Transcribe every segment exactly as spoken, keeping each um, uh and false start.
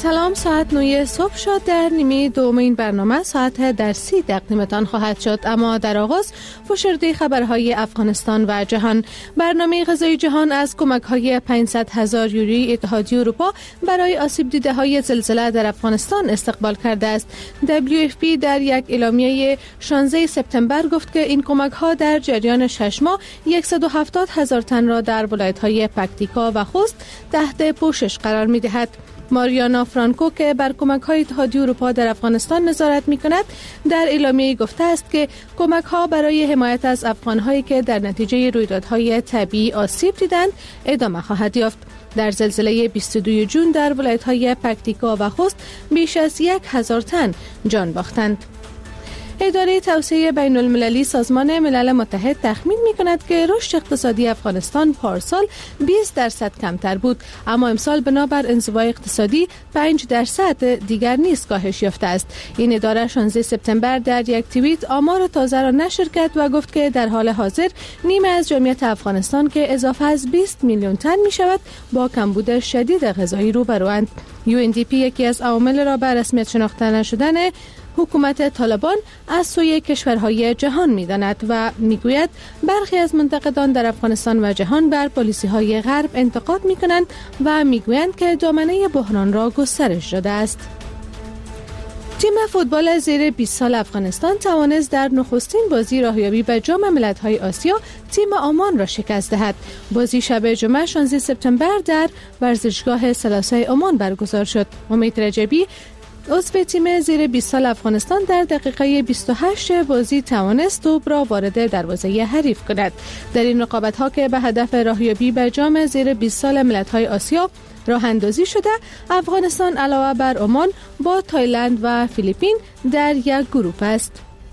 سلام، ساعت نه صبح شد. در نیمه دوم این برنامه ساعت درسی تقدیمتان خواهد شد، اما در آغاز فشرده خبرهای افغانستان و جهان. برنامه غذای جهان از کمک‌های پانصد هزار یورویی اتحادیه اروپا برای آسیب دیده های زلزله در افغانستان استقبال کرده است. دبلیو اف پی در یک اعلامیه شانزده سپتامبر گفت که این کمک‌ها در جریان شش ماه صد و هفتاد هزار تن را در ولایت‌های پکتیکا و خوست تحت پوشش قرار می‌دهد. ماریانا فرانکو که بر کمک‌های اتحادیه اروپا در افغانستان نظارت می‌کند، در اعلامیه گفته است که کمک‌ها برای حمایت از افغان‌هایی که در نتیجه رویدادهای طبیعی آسیب دیدند ادامه خواهد یافت. در زلزله بیست و دوم ژوئن در ولایت‌های پکتیکا و خوست بیش از یک هزار تن جان باختند. اداره توسعه بین المللی سازمان ملل متحد تخمین می کند که رشد اقتصادی افغانستان پارسال بیست درصد کمتر بود، اما امسال بنابر انزوای اقتصادی پنج درصد دیگر نیز کاهش یافته است. این اداره شانزده سپتامبر در یک توییت آمار تازه را نشر کرد و گفت که در حال حاضر نیمه از جمعیت افغانستان که اضافه از بیست میلیون تن می شود با کمبود شدید غذایی روبروند. یو ان دی پی یکی از عوامل را به رسمیت شناخته نشدن حکومت طالبان از سوی کشورهای جهان می‌داند و میگوید برخی از منتقدان در افغانستان و جهان بر پالیسی‌های غرب انتقاد می‌کنند و میگویند که دامنه بحران را گسترش داده است. تیم فوتبال زیر بیست سال افغانستان توانست در نخستین بازی راهیابی به جام ملت‌های آسیا تیم عمان را شکست دهد. بازی شب جمعه شانزده سپتامبر در ورزشگاه سلاسه عمان برگزار شد. امید رجبی عضو تیم زیر بیست سال افغانستان در دقیقه بیست و هشت بازی توانست توپ را وارد دروازه حریف کند. در این رقابت‌ها که به هدف راهیابی به جام زیر بیست سال ملت‌های آسیا راه اندازی شده، افغانستان علاوه بر عمان با تایلند و فیلیپین در یک گروه است.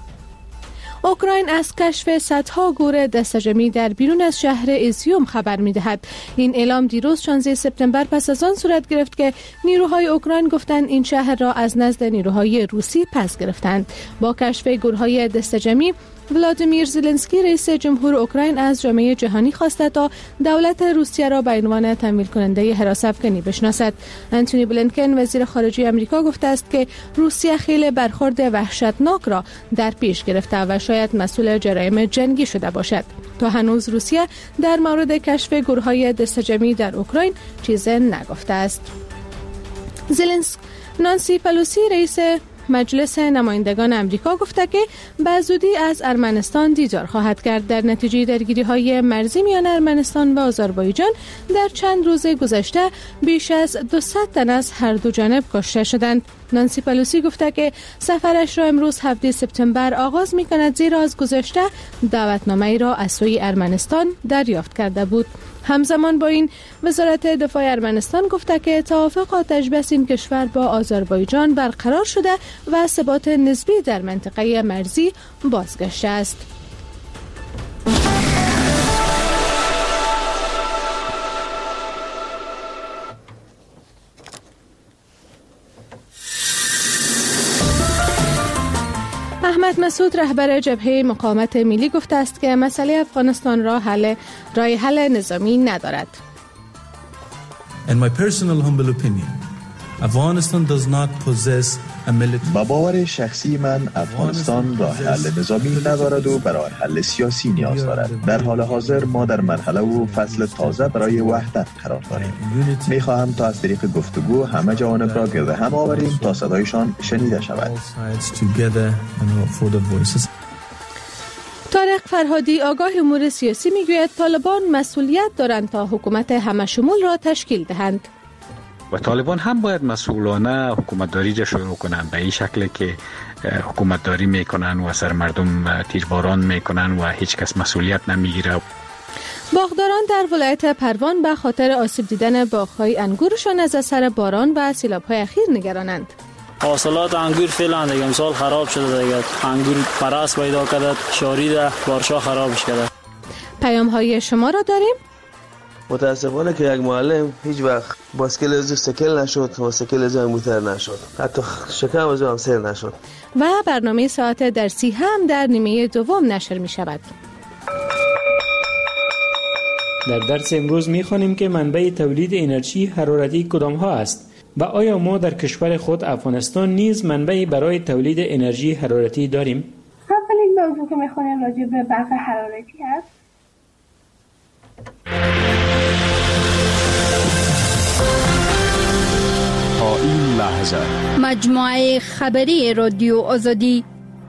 اوکراین از کشف صدها گور دسته‌جمعی در بیرون از شهر ایزیوم خبر می‌دهد. این اعلام دیروز شانزده سپتامبر پس از آن صورت گرفت که نیروهای اوکراین گفتند این شهر را از نزد نیروهای روسی پس گرفتند. با کشف گورهای دسته‌جمعی، ولادیمیر زلنسکی رئیس جمهور اوکراین از جامعه جهانی خواسته تا دولت روسیه را به عنوان تمویل کننده حراس افغانی بشناسد. انتونی بلینکن وزیر خارجه آمریکا گفته است که روسیه خیلی برخورد وحشتناک را در پیش گرفته و شاید مسئول جرایم جنگی شده باشد. تا هنوز روسیه در مورد کشف گورهای دسته‌جمعی در اوکراین چیزی نگفته است. زلنسکی نانسی پلوسی رئیس مجلس نمایندگان امریکا گفته که به زودی از ارمنستان دیدار خواهد کرد. در نتیجه درگیری‌های مرزی میان ارمنستان و آذربایجان در چند روز گذشته بیش از دویست تن از هر دو جانب کشته شدند. نانسی پلوسی گفته که سفرش را امروز هفده سپتامبر آغاز می‌کند، زیرا از گذشته دعوتنامه‌ای را از سوی ارمنستان دریافت کرده بود. همزمان با این وزارت دفاع ارمنستان گفته که توافق آتش‌بس این کشور با آذربایجان برقرار شده و ثبات نسبی در منطقه مرزی بازگشته است. احمد مسعود رهبر جبهه مقاومت ملی گفته است که مسئله افغانستان را حل راه حل نظامی ندارد. In my personal humble opinion, Afghanistan does not possess a military. با باور شخصی من افغانستان راه حل نظامی ندارد و برای حل سیاسی نیاز دارد. در حال حاضر ما در مرحله و فصل تازه برای وحدت قرار داریم. می خواهم تا از طریق گفتگو همه جوانب را گرد هم آوریم تا صدایشان شنیده شود. طارق فرهادی آگاه امور سیاسی میگوید طالبان مسئولیت دارند تا حکومت همه شمول را تشکیل دهند. و طالبان هم باید مسئولانه حکومتداری را شروع کنند، به این شکل که حکومتداری میکنن و سر مردم تیرباران میکنن و هیچ کس مسئولیت نمیگیره. باغداران در ولایت پروان به خاطر آسیب دیدن باغ‌های انگورشان از اثر باران و سیلاب‌های اخیر نگرانند. حاصلات انگور فعلا دیگه امسال خراب شده، دیگه انگور پرست پیدا کرده، شاریده، بارشا خرابش کرده. پیام‌های شما را داریم. متاسفانه که یک معلم هیچ وقت باسکل از سکل نشد و سکل از انگوتر نشد، حتی شکم از هم سیر نشد. و برنامه ساعت درسی هم در نیمه دوم نشر می شود. در درس امروز می خوانیم که منبع تولید انرژی حرارتی کدام ها است. و آیا ما در کشور خود افغانستان نیز منبعی برای تولید انرژی حرارتی داریم؟ اولین موضوع که میخونیم راجع به برق حرارتی هست. تا این لحظه مجموعه خبری رادیو آزادی.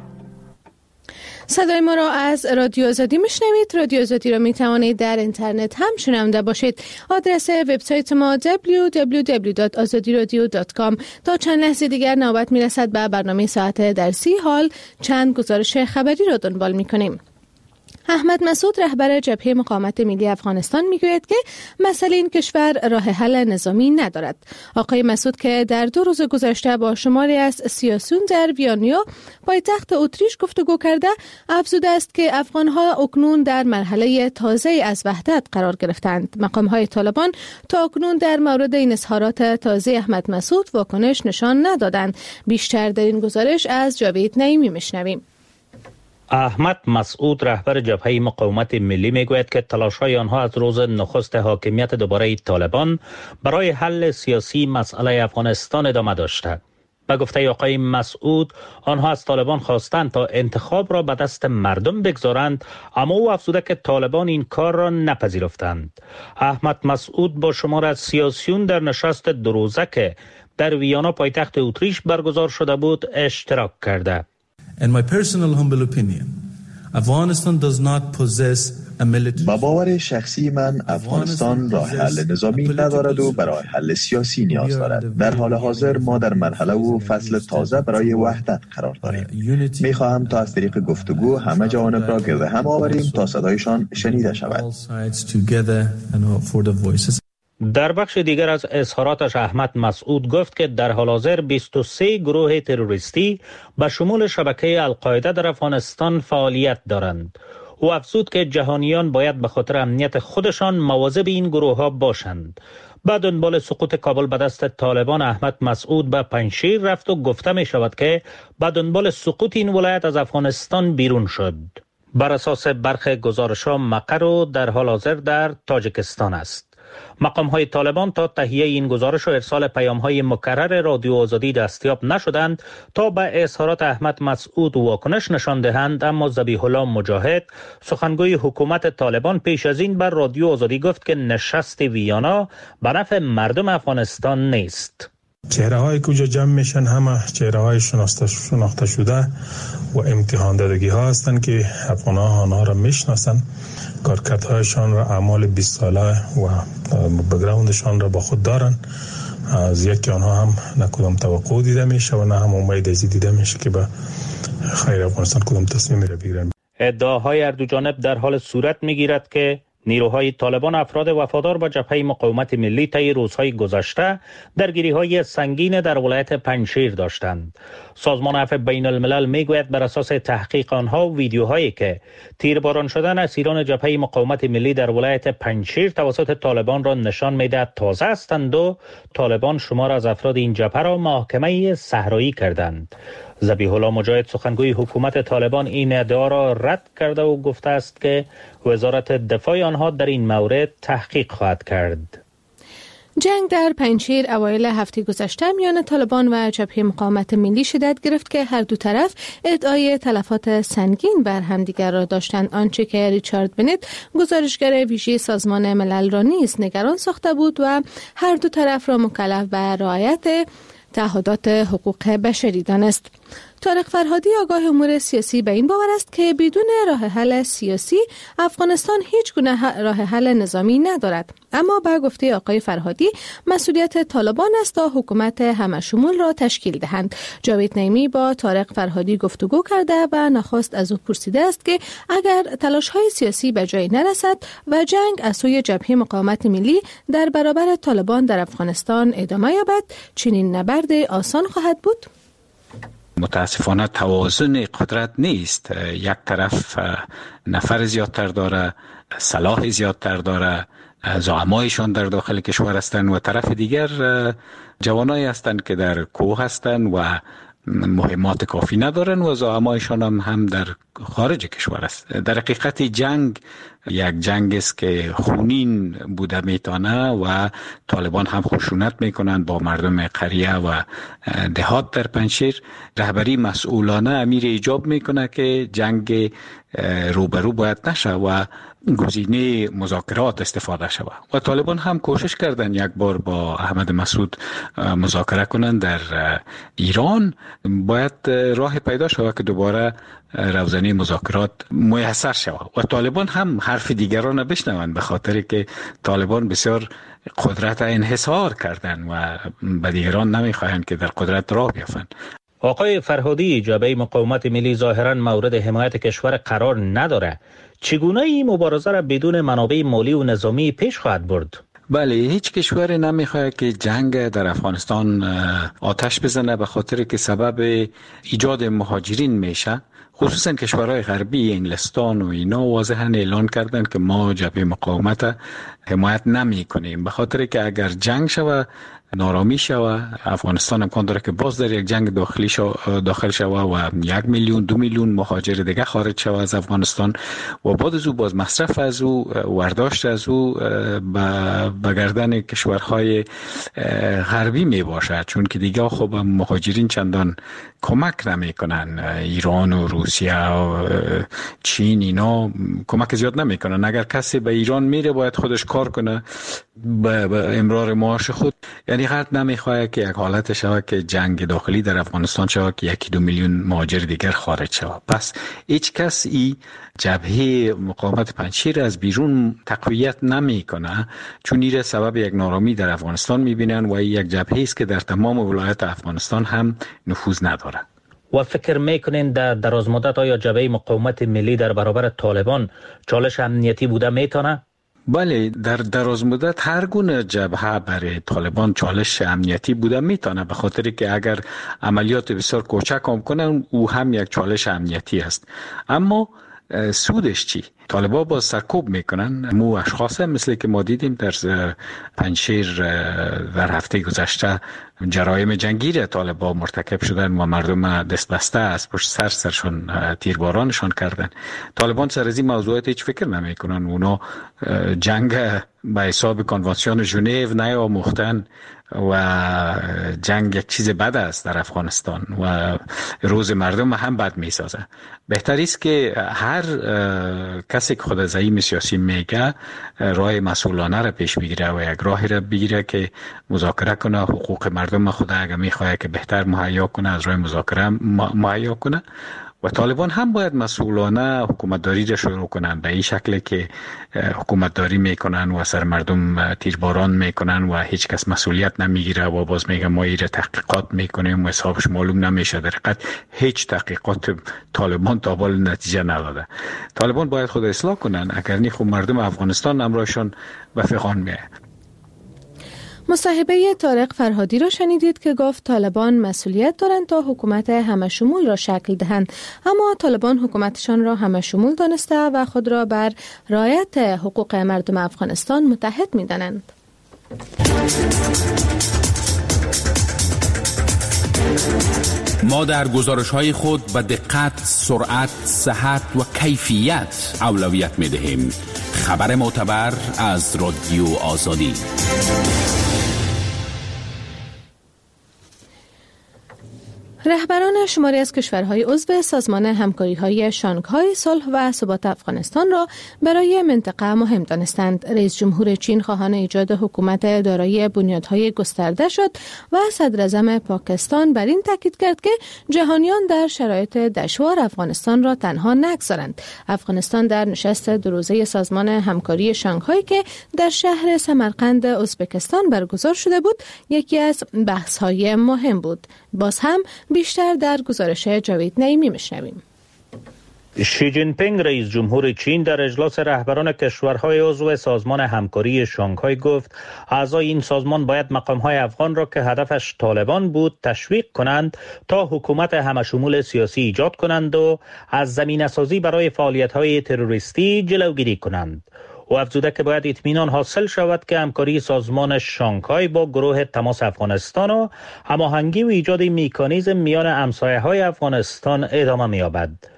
صدای ما را از رادیو آزادی میشنوید. رادیو آزادی را می توانید در اینترنت هم شنونده باشید. آدرس وبسایت ما دبلیو دبلیو دبلیو دات آزادی رادیو دات کام. تا چند لحظه دیگر نوبت میرسد به برنامه ساعت درسی. حال چند گزارش خبری را دنبال میکنیم. احمد مسعود رهبر جبهه مقاومت ملی افغانستان میگوید که مسئله این کشور راه حل نظامی ندارد. آقای مسعود که در دو روز گذشته با شماری از سیاسیون در ویانیا پایتخت اتریش گفتگو کرده، افزوده است که افغانها اکنون در مرحله تازه از وحدت قرار گرفتند. مقامهای طالبان تا اکنون در مورد این اظهارات تازه احمد مسعود واکنش نشان ندادند. بیشتر در این گزارش از جاوید نعیمی میشنویم. احمد مسعود رهبر جبهه مقاومت ملی میگوید که تلاش‌های آنها از روز نخست حاکمیت دوباره طالبان برای حل سیاسی مسئله افغانستان ادامه داشته. به گفته آقای مسعود، آنها از طالبان خواستند تا انتخاب را به دست مردم بگذارند، اما او افزوده که طالبان این کار را نپذیرفتند. احمد مسعود با شمار از سیاسیون در نشست دو روزه که در ویانا پایتخت اتریش برگزار شده بود اشتراک کرده. In my personal humble opinion, Afghanistan does not possess a military. با باور شخصی من افغانستان راه حل نظامی ندارد و برای حل سیاسی نیاز دارد. در حال حاضر ما در مرحله و فصل تازه برای وحدت قرار داریم. می خواهم تا از طریق گفتگو همه جوانب را گرد هم آوریم تا صدایشان شنیده شود. در بخش دیگر از اظهاراتش احمد مسعود گفت که در حال حاضر بیست و سه گروه تروریستی به شمول شبکه القاعده در افغانستان فعالیت دارند. او افزود که جهانیان باید به خاطر امنیت خودشان مواظب این گروه ها باشند. بعد دنبال سقوط کابل به دست طالبان، احمد مسعود به پنجشیر رفت و گفته می شود که به دنبال سقوط این ولایت از افغانستان بیرون شد. بر اساس برخی گزارش‌ها مقر در حال حاضر در تاجیکستان است. مقام‌های طالبان تا تهیه این گزارش و ارسال پیام‌های مکرر رادیو آزادی دستیاب نشدند تا به اظهارات احمد مسعود واکنش نشان دهند، اما ذبیح الله مجاهد سخنگوی حکومت طالبان پیش از این بر رادیو آزادی گفت که نشست ویانا به نفع مردم افغانستان نیست. چهره هایی که اونجا جمع میشن همه چهره های شناخته شناخته شده و امتحان دادگی ها هستند که افغان ها آنها را میشناسن، کارکردهایشان را اعمال بیست ساله و بگراوندشان را با خود دارن. از یکی آنها هم نه کدام توقع دیده میشه و نه هم امید ازی دیده میشه که به خیر افغانستان کدام تصمیمی را بگیرن. ادعاهای هر دو جانب در حال صورت میگیرد که نیروهای طالبان افراد وفادار به جبهه مقاومت ملی طی روزهای گذشته درگیری‌های سنگین در ولایت پنجشیر داشتند. سازمان عفو بین الملل میگوید بر اساس تحقیق آنها و ویدیوهایی که تیرباران شدن اسیران جبهه مقاومت ملی در ولایت پنجشیر توسط طالبان را نشان میدهد تازه هستند و طالبان شمار از افراد این جبهه را محاکمه صحرایی کردند. ذبیح الله مجاهد سخنگوی حکومت طالبان این ادعا را رد کرده و گفته است که وزارت دفاع آنها در این مورد تحقیق خواهد کرد. جنگ در پنجشیر اوایل هفته گذشته میان طالبان و جبهه مقاومت ملی شدت گرفت که هر دو طرف ادعای تلفات سنگین بر همدیگر را داشتند، آنچه که ریچارد بنت گزارشگر ویژه سازمان ملل را نیز نگران ساخته بود و هر دو طرف را مکلف به رعایت تعهدات حقوق بشری دانست. طارق فرهادی آگاه امور سیاسی به این باور است که بدون راه حل سیاسی افغانستان هیچ گونه راه حل نظامی ندارد، اما به گفته آقای فرهادی مسئولیت طالبان است تا حکومت همشمول را تشکیل دهند. جاوید نعیمی با طارق فرهادی گفتگو کرده و نخست از او پرسیده است که اگر تلاش‌های سیاسی به جایی نرسد و جنگ از سوی جبهه مقاومت ملی در برابر طالبان در افغانستان ادامه یابد چنین نبرد آسان خواهد بود؟ متاسفانه توازن قدرت نیست. یک طرف نفر زیادتر داره، سلاح زیادتر داره، زعمایشان در داخل کشور هستند و طرف دیگر جوانایی هستند که در کوه هستند و مهمات کافی ندارن و زعمایشان هم, هم در خارج کشور است. در حقیقت جنگ یک جنگ است که خونین بوده میتونه و طالبان هم خشونت میکنند با مردم قریه و دهات در پنجشیر. رهبری مسئولانه امیر ایجاب میکنه که جنگ روبرو باید نشه و گزینه مذاکرات استفاده شود و طالبان هم کوشش کردن یک بار با احمد مسعود مذاکره کنند در ایران. باید راه پیدا شود که دوباره روزنه مذاکرات میسر شود و طالبان هم حرف دیگران را بشنوند، به خاطر که طالبان بسیار قدرت انحصار کردن و به دیگران نمیخواهند که در قدرت راه بیفتند. آقای فرهادی، جبهه مقاومت ملی ظاهراً مورد حمایت کشور قرار نداره. چگونه این مبارزه را بدون منابع مالی و نظامی پیش خواهد برد؟ بله، هیچ کشوری نمیخواد که جنگ در افغانستان آتش بزنه، به خاطر که سبب ایجاد مهاجرین میشه. خصوصا کشورهای غربی، انگلستان و اینا واضحا اعلان کردن که ما جبهه مقاومت حمایت نمی کنیم، به خاطر که اگر جنگ شود نارامی شود، افغانستان امکان داره که باز در یک جنگ داخلی شو داخل شود و یک میلیون دو میلیون مهاجر دیگه خارج شود از افغانستان و بعد از او باز مصرف از او، ورداشت از او به گردن کشورهای غربی می باشد، چون که دیگه خب مهاجرین چندان کمک نمی کنن. ایران و روسیه و چین اینا کمک زیاد نمی کنن. اگر کسی به ایران میره باید خودش کار کنه به امرار معاش خود. یعنی غرب نمیخواد که یک حالت شود که جنگ داخلی در افغانستان شود که یکی دو میلیون مهاجر دیگر خارج شود. پس هیچ کس ای جبهه مقاومت پنجشیر از بیرون تقویت نمی کنه، چون ایره سبب یک نارامی در افغانستان میبینن و یک جبهه است که در تمام ولایات افغانستان هم نفوذ نداره. و فکر میکنین در دراز مدت آیا جبهه مقاومت ملی در برابر طالبان چالش امنیتی بوده میتونه؟ بله، در دراز مدت هر گونه جبهه برای طالبان چالش امنیتی بوده میتونه، به خاطر که اگر عملیات بسیار کوچک هم کنن او هم یک چالش امنیتی است. اما سودش چی؟ طالبان با سرکوب میکنن. مو اشخاص مثل که ما دیدیم در پنجشیر در هفته گذشته جرایم جنگی را طالبان مرتکب شدن و مردم دست بسته از پشت سر سرشون تیربارانشان کردن. طالبان سر از این موضوعات هیچ فکر نمیکنن. اونا جنگ به حساب کنوانسیون ژنو نیاموختن و جنگ یک چیز بد است در افغانستان و روز مردم هم بد می سازه. بهتر است که هر کسی که خود زعیم سیاسی میگه راه مسئولانه را پیش بگیره و یک راهی را بگیره که مذاکره کنه، حقوق مردم خود اگر میخواد که بهتر مهیا کنه از راه مذاکره مهیا کنه. و طالبان هم باید مسئولانه حکومتداری را شروع کنن، به این شکل که حکومتداری میکنن و سر مردم تیرباران میکنن و هیچ کس مسئولیت نمیگیره و باز میگه ما ایره تحقیقات میکنیم و حسابش معلوم نمیشه. در حقیقت هیچ تحقیقات طالبان تا حال نتیجه نداده. طالبان باید خود اصلاح کنن، اگر نه خب مردم افغانستان امرایشان به فغان میه. مصاحبه طارق فرهادی را شنیدید که گفت طالبان مسئولیت دارند تا حکومت همشمول را شکل دهند، اما طالبان حکومتشان را همشمول دانسته و خود را بر رعایت حقوق مردم افغانستان متحد می‌دانند. ما در گزارش‌های خود به دقت، سرعت، صحت و کیفیت اولویت می‌دهیم. خبر معتبر از رادیو آزادی. رهبران شماری از کشورهای عضو سازمان همکاری‌های شانگهای صلح و ثبات افغانستان را برای منطقه مهم دانستند. رئیس جمهور چین خواهان ایجاد حکومت دارای بنیادهای گسترده شد و صدراعظم پاکستان بر این تاکید کرد که جهانیان در شرایط دشوار افغانستان را تنها نگذارند. افغانستان در نشست دو روزه سازمان همکاری شانگهای که در شهر سمرقند ازبکستان برگزار شده بود، یکی از بحث‌های مهم بود. باز هم بیشتر در گزارش جاوید نعیمی میشنویم. شی جین پینگ رئیس جمهور چین در اجلاس رهبران کشورهای عضو سازمان همکاری شانگهای گفت اعضای این سازمان باید مقامهای افغان را که هدفش طالبان بود تشویق کنند تا حکومت همشمول سیاسی ایجاد کنند و از زمینه‌سازی برای فعالیت‌های تروریستی جلوگیری کنند. و افزوده که باید اطمینان حاصل شود که همکاری سازمان شانگهای با گروه تماس افغانستان و هماهنگی و ایجاد مکانیزم میان همسایه‌های افغانستان ادامه می‌یابد.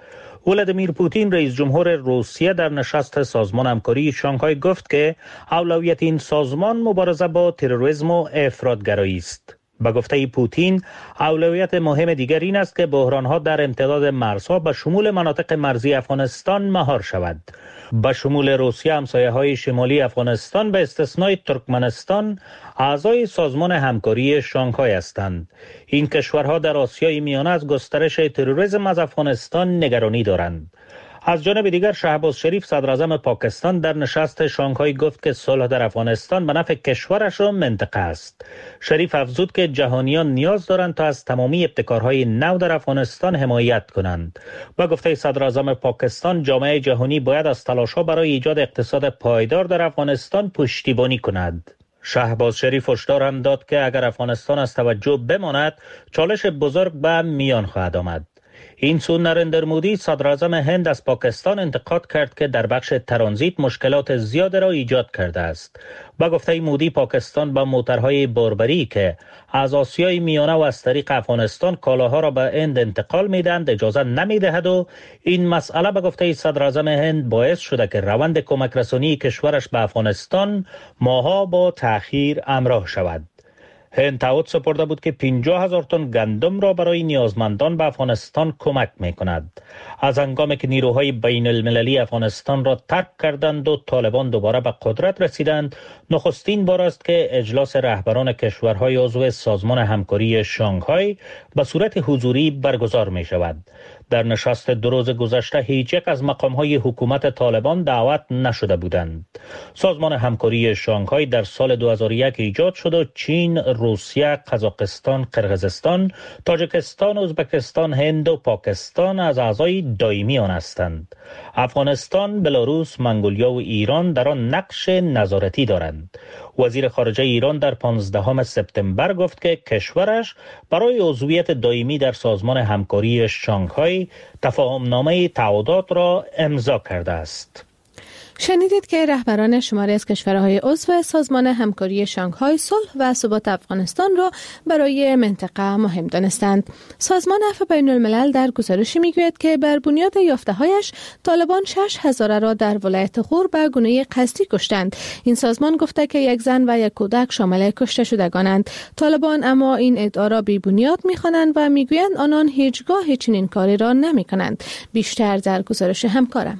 ولادیمیر پوتین رئیس جمهور روسیه در نشست سازمان همکاری شانگهای گفت که اولویت این سازمان مبارزه با تروریسم و افراطگرایی است. به گفته پوتین اولویت مهم دیگر این است که بحران‌ها در امتداد مرزها به شمول مناطق مرزی افغانستان مهار شود. به شمول روسیه همسایه‌های شمالی افغانستان به استثنای ترکمنستان اعضای سازمان همکاری شانگهای هستند. این کشورها در آسیای میانه از گسترش تروریسم از افغانستان نگرانی دارند. از جانب دیگر شهباز شریف صدر اعظم پاکستان در نشست شانگهای گفت که صلح در افغانستان به نفع کشورش و منطقه است. شریف افزود که جهانیان نیاز دارند تا از تمامی ابتکارهای نو در افغانستان حمایت کنند. با گفته صدر اعظم پاکستان جامعه جهانی باید از تلاش‌ها برای ایجاد اقتصاد پایدار در افغانستان پشتیبانی کند. شهباز شریف هشدار هم داد که اگر افغانستان از توجه بماند چالش بزرگ به میان خواهد آمد. این سو نریندر مودی صدر اعظم هند از پاکستان انتقاد کرد که در بخش ترانزیت مشکلات زیاد را ایجاد کرده است. با گفته مودی پاکستان با موترهای باربری که از آسیای میانه و از طریق افغانستان کالاها را به هند انتقال میدهند اجازه نمیدهد و این مسئله به گفته صدر اعظم هند باعث شده که روند کمک رسانی کشورش به افغانستان ماها با تأخیر همراه شود. هند تعهد سپرده بود که پنجاه هزار تن گندم را برای نیازمندان به افغانستان کمک می کند. از هنگامی که نیروهای بین المللی افغانستان را ترک کردند و طالبان دوباره به قدرت رسیدند، نخستین بار است که اجلاس رهبران کشورهای عضو سازمان همکاری شانگهای به صورت حضوری برگزار می شود. در نشست دو روز گذشته هیچ یک از مقامهای حکومت طالبان دعوت نشده بودند. سازمان همکاری شانگهای در سال دو هزار و یک ایجاد شد و چین، روسیه، قزاقستان، قرقیزستان، تاجیکستان، ازبکستان، هند و پاکستان از اعضای دائمی آن هستند. افغانستان، بلاروس، منگولیا و ایران در آن نقش نظارتی دارند. وزیر خارجه ایران در پانزدهم سپتامبر گفت که کشورش برای عضویت دائمی در سازمان همکاری شانگهای تفاهمنامه تعهدات را امضا کرده است. شنیدید که رهبران شماری از کشورهای عضو سازمان همکاری شانگهای صلح و ثبات افغانستان را برای منطقه مهم دانستند. سازمان عفو بین الملل در گزارشی میگوید که بر بنیاد یافته‌هایش طالبان شش هزاره را در ولایت غور به گونه قصدی کشتند. این سازمان گفته که یک زن و یک کودک شامل کشته شدگانند. طالبان اما این ادعا را بی بنیاد می‌خوانند و میگویند آنان هیچگاه چنین کاری را نمی‌کنند. بیشتر در گزارش همکارم.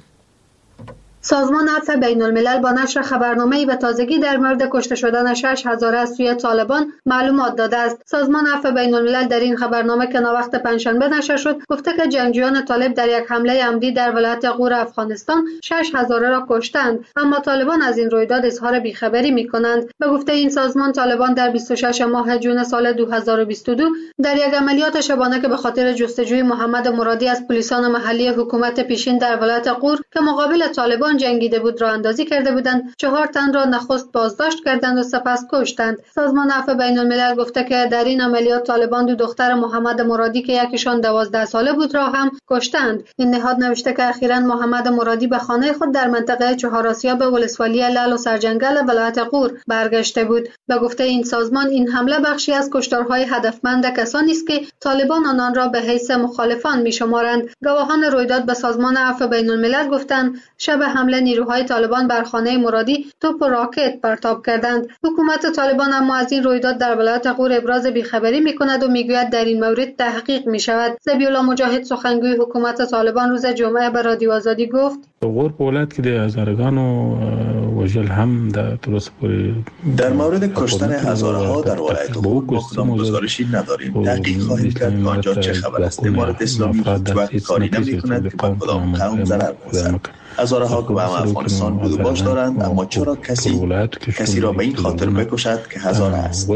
سازمان عفو بین الملل با نشر خبرنامه‌ای به تازگی در مورد کشته شدن شش هزاره از سوی طالبان معلومات داده است. سازمان عفو بین الملل در این خبرنامه که ناوقت پنجشنبه نشر شد گفته که جنگجویان طالب در یک حمله عمدی در ولایت غور افغانستان شش هزاره را کشتند، اما طالبان از این رویداد اظهار بیخبری می‌کنند. به گفته این سازمان طالبان در بیست و ششم ماه جون سال دو هزار و بیست و دو در یک عملیات شبانه که به خاطر جستجوی محمد مرادی از پلیسان محلی حکومت پیشین در ولایت غور که مقابل طالبان جنگیده بود را اندازی کرده بودند، چهار تن را نخست بازداشت کردند و سپس کشتند. سازمان عفو بین الملل گفته که در این عملیات طالبان دو دختر محمد مرادی که یکیشان دوازده ساله بود را هم کشتند. این نهاد نوشته که اخیراً محمد مرادی به خانه خود در منطقه چهار آسیا به ولسوالی لعل و سرجنگل ولایت غور برگشته بود. به گفته این سازمان این حمله بخشی از کشتارهای هدفمند کسانی است که طالبان آنان را به حیث مخالفان می‌شمارند. گواهان رویداد به سازمان عفو بین الملل گفتند شب حمله نیروهای طالبان بر خانه مرادی توپ و راکت پرتاب کردند. حکومت طالبان اما از این رویداد در ولایت غور ابراز بیخبری می‌کند و میگوید در این مورد تحقیق می‌شود. ذبیح‌الله مجاهد سخنگوی حکومت طالبان روز جمعه به رادیو آزادی گفت غور په ولایت کې د هزارگانو وژل هم در درست پوری در مورد کشتن هزاره ها در ولایت غور با کدام گزارشی نداریم. تحقیق خواهیم کرد که آنجا چه خبر است. امارت اسلامی هیچ وقت کاری نمی‌کند که به کدام قوم ضرر برسد. هزاره ها که به افغانستان بود و باش دارند، اما چرا کسی کسی را به این خاطر بکشد که هزاره است؟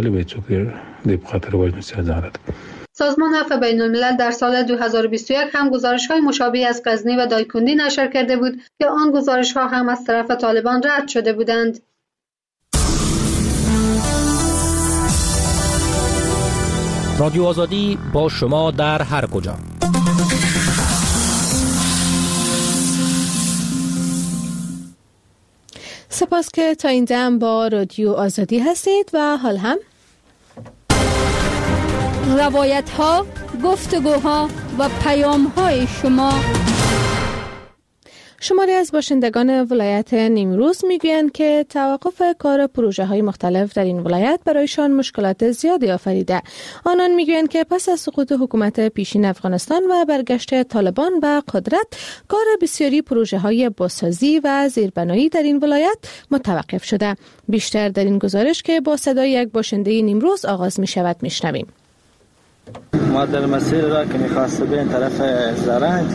سازمان عفو بین الملل در سال دو هزار و بیست و یک هم گزارش‌های مشابه از غزنی و دایکندی نشر کرده بود که آن گزارش‌ها هم از طرف طالبان رد شده بودند. رادیو آزادی با شما در هر کجا. سپاس که تا این دم با رادیو آزادی هستید و حال هم روایت ها، گفتگوها و پیام های شما شماری از باشندگان ولایت نیمروز میگویند که توقف کار پروژه های مختلف در این ولایت برایشان مشکلات زیادی آفریده. آنان میگویند که پس از سقوط حکومت پیشین افغانستان و برگشت طالبان به قدرت، کار بسیاری پروژه های بازسازی و زیربنایی در این ولایت متوقف شده. بیشتر در این گزارش که با صدای یک باشنده نیمروز آغاز می شود میشنویم. ما در مسیر را که میخواست به این طرف زرنج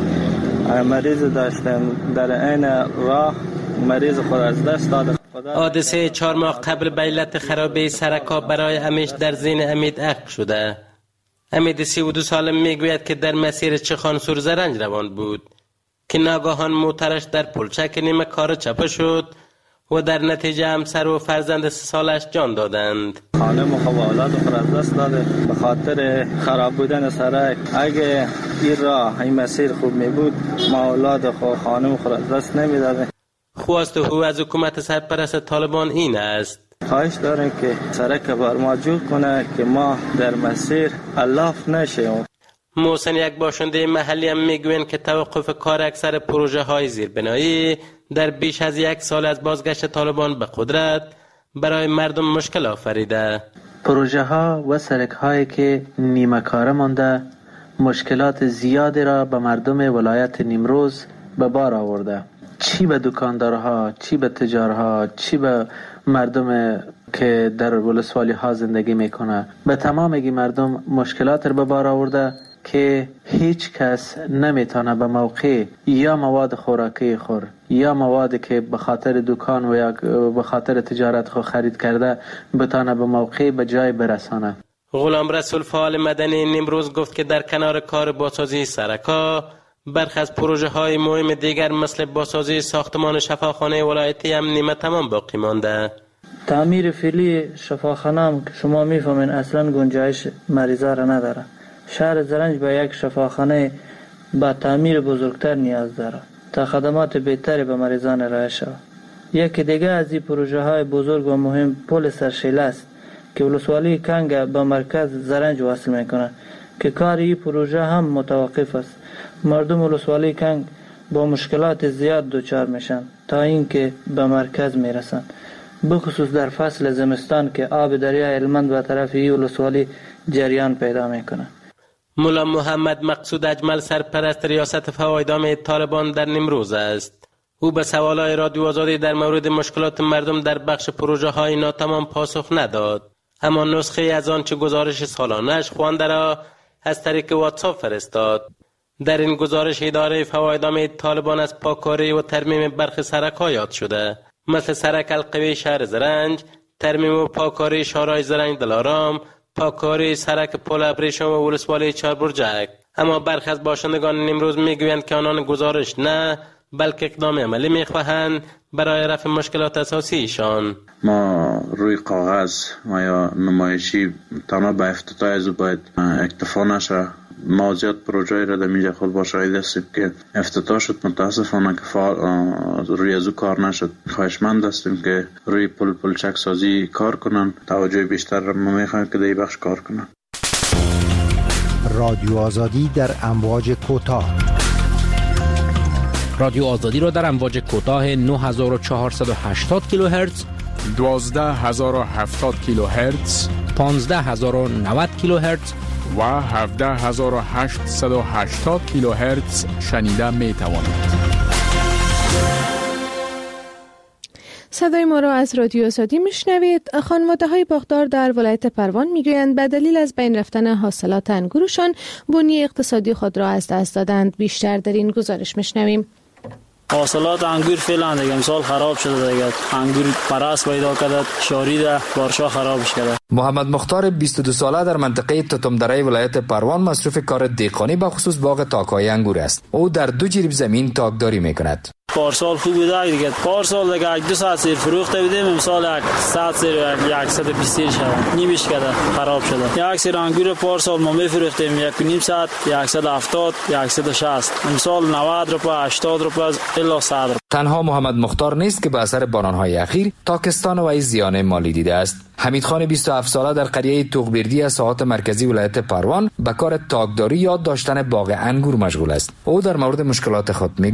مریض داشتم، در این راه مریض خود از دست داد. حادثه چهار ماه قبل به علت خرابی سرک‌ها برای امیش در ذهن امید عقب شده. امید سی و دو ساله میگوید که در مسیر چخان سور زرنج روان بود که ناگهان موترش در پلچک نیمه کار چپه شد و در نتیجه همسر و فرزند سه سالش جان دادند. خانم و خوالات خود از دست داده به خاطر خراب بودن سرک. اگه این راه این مسیر خوب می بود ما اولاد خود خانم خود از دست نمی داده. خواست او از حکومت سرپرست طالبان این است: خواهش داریم که سرک بر ما جور کنه که ما در مسیر الاف نشیم. محسن یک باشنده محلی هم میگوین که توقف کار اکثر پروژه های زیربنایی در بیش از یک سال از بازگشت طالبان به قدرت برای مردم مشکل آفریده. پروژه ها و سرک هایی که نیمه کاره مانده مشکلات زیادی را به مردم ولایت نیمروز به بار آورده. چی به دکاندارها، چی به تجارها، چی به مردم که در ولسوالی ها زندگی میکنه. به تمامی مردم مشکلات را به بار آورده که هیچ کس نمیتونه به موقع یا مواد خوراکی خور یا موادی که به خاطر دکان و یا به خاطر تجارت خود خرید کرده بتونه به موقع به جای برسانه. غلام رسول فعال مدنی نیمروز گفت که در کنار کار بازسازی سرک‌ها، برخی از پروژه های مهم دیگر مثل بازسازی ساختمان شفاخانه ولایتی هم نیمه تمام باقی مانده. تعمیر فعلی شفاخانه هم که شما میفهمین اصلا گنجایش مریضا را نداره. شهر زرنج به یک شفاخانه با تعمیر بزرگتر نیاز داره تا خدمات بهتری به مریضان ارائه شود. یکی دیگه از این پروژه های بزرگ و مهم پل سرشیله است که ولسوالی کنگ به مرکز زرنج وصل میکنه که کار این پروژه هم متوقف است. مردم ولسوالی کنگ با مشکلات زیاد دچار میشن تا اینکه به مرکز میرسن، بخصوص در فصل زمستان که آب دریای هلمند به طرف این ولسوالی جریان پیدا میکنه. مولا محمد مقصود اجمل سرپرست ریاست فوایدام طالبان در نیمروز است. او به سوالای رادیو آزادی در مورد مشکلات مردم در بخش پروژه های ناتمام پاسخ نداد، اما نسخه از آنچه گزارش سالانش خوانده را از طریق واتساپ فرستاد. در این گزارش اداره فوایدام طالبان از پاککاری و ترمیم برخی سرک‌ها یاد شده، مثل سرک القوی شهر زرنج، ترمیم و پاککاری شارع زرنج دلارام، پاککاری سرک پل ابریشم و ولسوالی چهار برجک. اما برخی از باشندگان نیمروز میگویند که آنان گزارش نه بلکه اقدام عملی میخواهند برای رفع مشکلات اساسیشان. ما روی کاغذ ما یا نمایشی تنها به افتتاح از باید اکتفا نشه. ما زیاد پروژه را در اینجا خود با شاهد هستیم که افتتاح شد، متاسفانه که فعال روی از او کار نشد. خواهشمند هستیم که روی پل پلچک سازی کار کنن. توجه بیشتر را ما میخوایم که در این بخش کار کنن. رادیو آزادی در امواج کوتاه. رادیو آزادی را در امواج کوتاه نه هزار و چهارصد و هشتاد کیلوهرتز، دوازده هزار و هفتاد کیلوهرتز، پانزده هزار و نود کیلوهرتز و هفده هزار و هشتصد و هشتاد کیلوهرتز شنیده می توانید. صدای ما را از رادیو آزادی میشنوید. خانواده های باغدار در ولایت پروان میگویند به دلیل از بین رفتن حاصلات انگورشان بنیه اقتصادی خود را از دست دادند. بیشتر در این گزارش میشنویم. حاصلات انگور فعلا دیگه امسال خراب شده دیگه. انگور پرست پیدا کرده، شاریده، بارشا خرابش کرده. محمد مختار بیست و دو ساله در منطقه توتمدره ولایت پروان مصروف کار دهقانی به خصوص باغ تاک‌های انگور است. او در دو جریب زمین تاکداری میکند. پارسال خوب بوده دیگه. پارسال دیگه دو ساعت سیر فروخته بودیم، امسال یک صد سیر و صد و بیست سیر شده. نیمش کرده، خراب شده. یک سیر انگور پارسال ما میفروختیم یک و نیم صد، صد و هفتاد، صد و شصت. امسال نود روپیه، هشتاد روپیه الا صد. تنها محمد مختار نیست که به اثر باران‌های اخیر تاکستان و زیان مالی دیده است. حمید خان بیست و هفت ساله در قریه توغبردی از ساحات مرکزی ولایت پروان به کار تاکداری یا داشتن باغ انگور مشغول است. او در مورد مشکلات خود میگوید: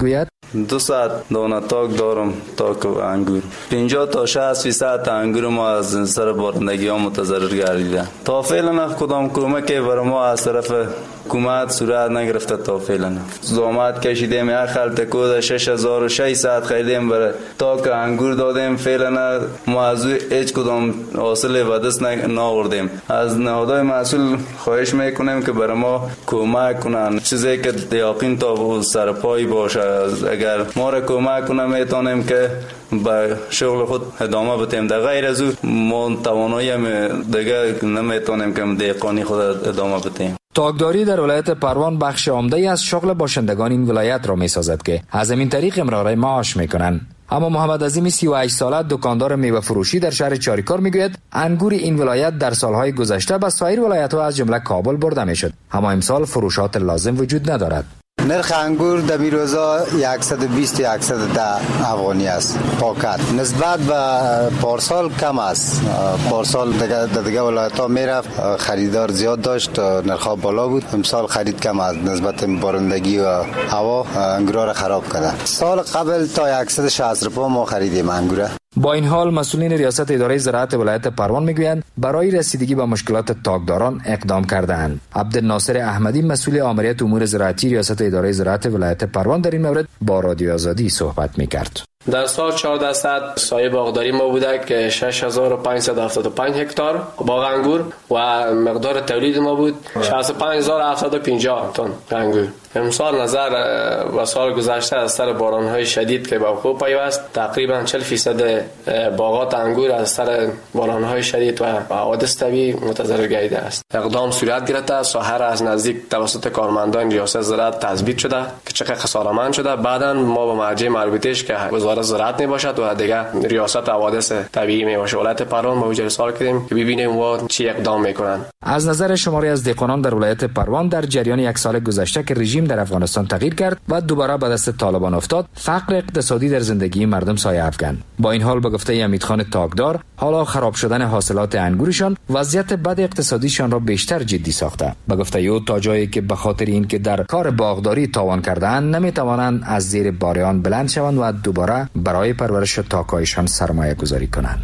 دو ساعت دانه تاک دارم، تاک و انگور. پنجاه تا شصت فیصد انگور ما از سر بارندگی ها متضرر گردیده. تا فعلا کدام کمکی برای ما از طرف حکومت صورت نگرفته. تا فعلا زحمت کشیدیم، یک خلط کود شش هزار و ششصد خریدیم برای تاک انگور دادیم. فعلا ما از هیچ کدام حاصل به دست نآوردیم. از نهادهای مسئول خواهش میکنیم که برای ما کمک کنن، چیزی که یقین تا سر پای باشه. اگر ما را کمک کنه میتونیم که به شغل خود ادامه بدیم. در غیر از او ما توانایی دیگه نمیتونیم که دهقانی خود ادامه بدیم. تاکداری در ولایت پروان بخش عمده‌ای از شغل باشندگان این ولایت را می‌سازد که از این طریق امرار معاش می‌کنند. اما محمد عظیم سی و هشت ساله دکاندار میوه فروشی در شهر چاریکار میگوید انگور این ولایت در سالهای گذشته به سایر ولایت‌ها از جمله کابل برده میشد، اما امسال فروشات لازم وجود ندارد. نرخ انگور در این روزا صد و بیست تا صد و ده افغانی است پاکت. نسبت به پارسال کم است. پارسال دیگه دیگه ولایت‌ها میرفت، خریدار زیاد داشت، نرخ بالا بود. امسال خرید کم است نسبت بارندگی و هوا انگورا را خراب کرده. سال قبل تا صد و شصت روپیه ما خریدیم انگور. با این حال مسئولین ریاست اداره زراعت ولایت پروان میگویند برای رسیدگی به مشکلات تاکداران اقدام کرده‌اند. عبدالناصر احمدی مسئول آمریت امور زراعتی ریاست اداره زراعت ولایت پروان در این مورد با رادیو آزادی صحبت میکرد. در سال چهارصد سایه باغداری ما بوده که شش هزار و پانصد و هفتاد و پنج هکتار باغ انگور و مقدار تولید ما بود شصت و پنج هزار و هفتصد و پنجاه تن انگور. امسال نظر و سال گذشته از سر باران‌های شدید که به وقوع پیوست تقریبا چهل فیصد باغات انگور از سر باران‌های شدید و حوادث طبیعی متضرر گردیده است. اقدام صورت گرفته، ساحه را از نزدیک توسط کارمندان ریاست زراعت تثبیت شده که چقدر خسارتمند شده. بعداً ما با مرجع مربوطه‌اش که وزارت زراعت میباشد و دیگه ریاست حوادث طبیعی میباشه ولایت پروان ما وجه سال کردیم که ببینیم و چی اقدام میکنن. از نظر شماری از دهقانان در ولایت پروان در جریان یک سال گذشته که رژیم در افغانستان تغییر کرد و دوباره به دست طالبان افتاد، فقر اقتصادی در زندگی مردم سایه افکند. با این حال به گفته امیدخان تاکدار، حالا خراب شدن حاصلات انگورشان وضعیت بد اقتصادیشان را بیشتر جدی ساخته. به گفته او تا جایی که به خاطر اینکه در کار باغداری تاوان کرده‌اند نمیتوانند از زیر بار آن بلند شوند و دوباره برای پرورش تاک‌هایشان سرمایه گذاری کنند.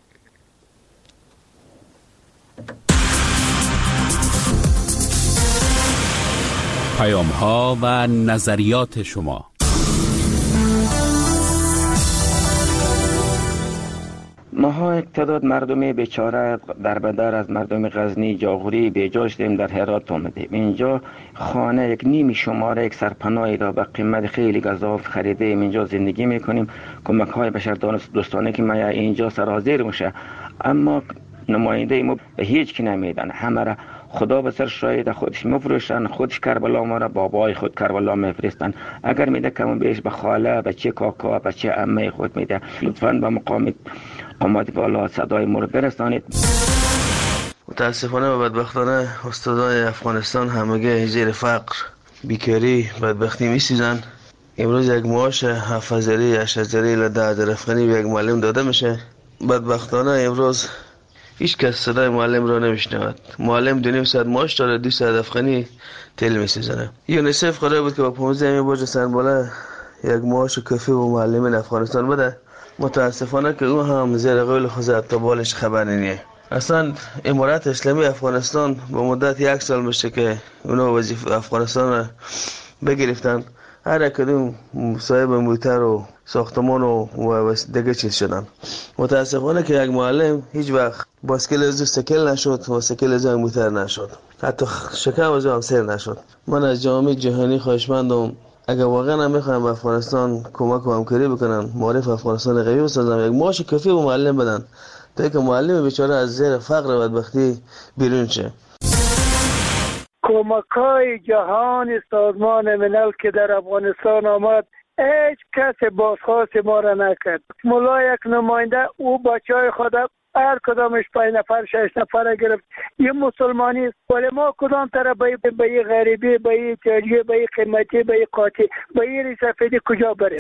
پیام ها و نظریات شما. ماها یک تعداد مردم بیچاره در بدر از مردم غزنی جاغوری بیجا شدیم در هرات آمدیم. اینجا خانه یک نیم شماره یک سرپناهی را به قیمت خیلی گزاف خریدیم. اینجا زندگی میکنیم. کمک های بشر دوستانه که ما اینجا سرازیر میشه، اما نماینده ما به هیچ کی نمیدن. همه را خدا به سر شاید خودش میفروشن، خودش کربلا ما را بابای خود کربلا میفرستن. اگر میده کم بیش به خاله، به چه کاکا، به چه عمه خود میده. لطفاً به مقام قامت بالا صدای ما رو برسانید. متاسفانه و بدبختانه استادان افغانستان همگی زیر فقر، بیکاری، بدبختی میسوزن. امروز یک معاش هفت هزاری، هشت هزاری الی ده هزار افغانی به یک معلم داده میشه. بدبختانه امروز هیچ کس صدای معلم را نمیشنود. معلم دو نیم ساعت معاش داره، دو ساعت افغانی تل میسوزنه. یونیسف قرار بود که با پانزده می برج سنباله یک معاش کافی به معلمین افغانستان بده. متاسفانه که اون هم زیر قول خود تا بالش خبر نیه. اصلا امارات اسلامی افغانستان به مدت یک سال میشه که اونا وظیفه افغانستان بگرفتن. هر کدوم صاحب موتر و ساختمان و دیگه چیز شدن. متاسفانه که یک معلم هیچ وقت باسکل از سکل نشد و سکل از موتر نشد، حتی شکم از هم سیر نشد. من از جامعه جهانی خواهشمندم اگر واقعا میخوایم افغانستان کمک و همکاری بکنن، معرف افغانستان قوی بسازن، یک معاش کافی به معلم بدن تا که معلم بیچاره از زیر فقر و بدبختی بیرون شه. کمک‌های جهان سازمان ملل که در افغانستان آمد هیچ کس بازخواست ما را نکرد. مولا یک نماینده او بچهای خود هر کدامش پنج نفر شش نفر گرفت. یه مسلمانی است، ولی ما کدام طرف به به غریبی، به تاجی، به قیمتی، به قاطی، به این سفیدی کجا بریم؟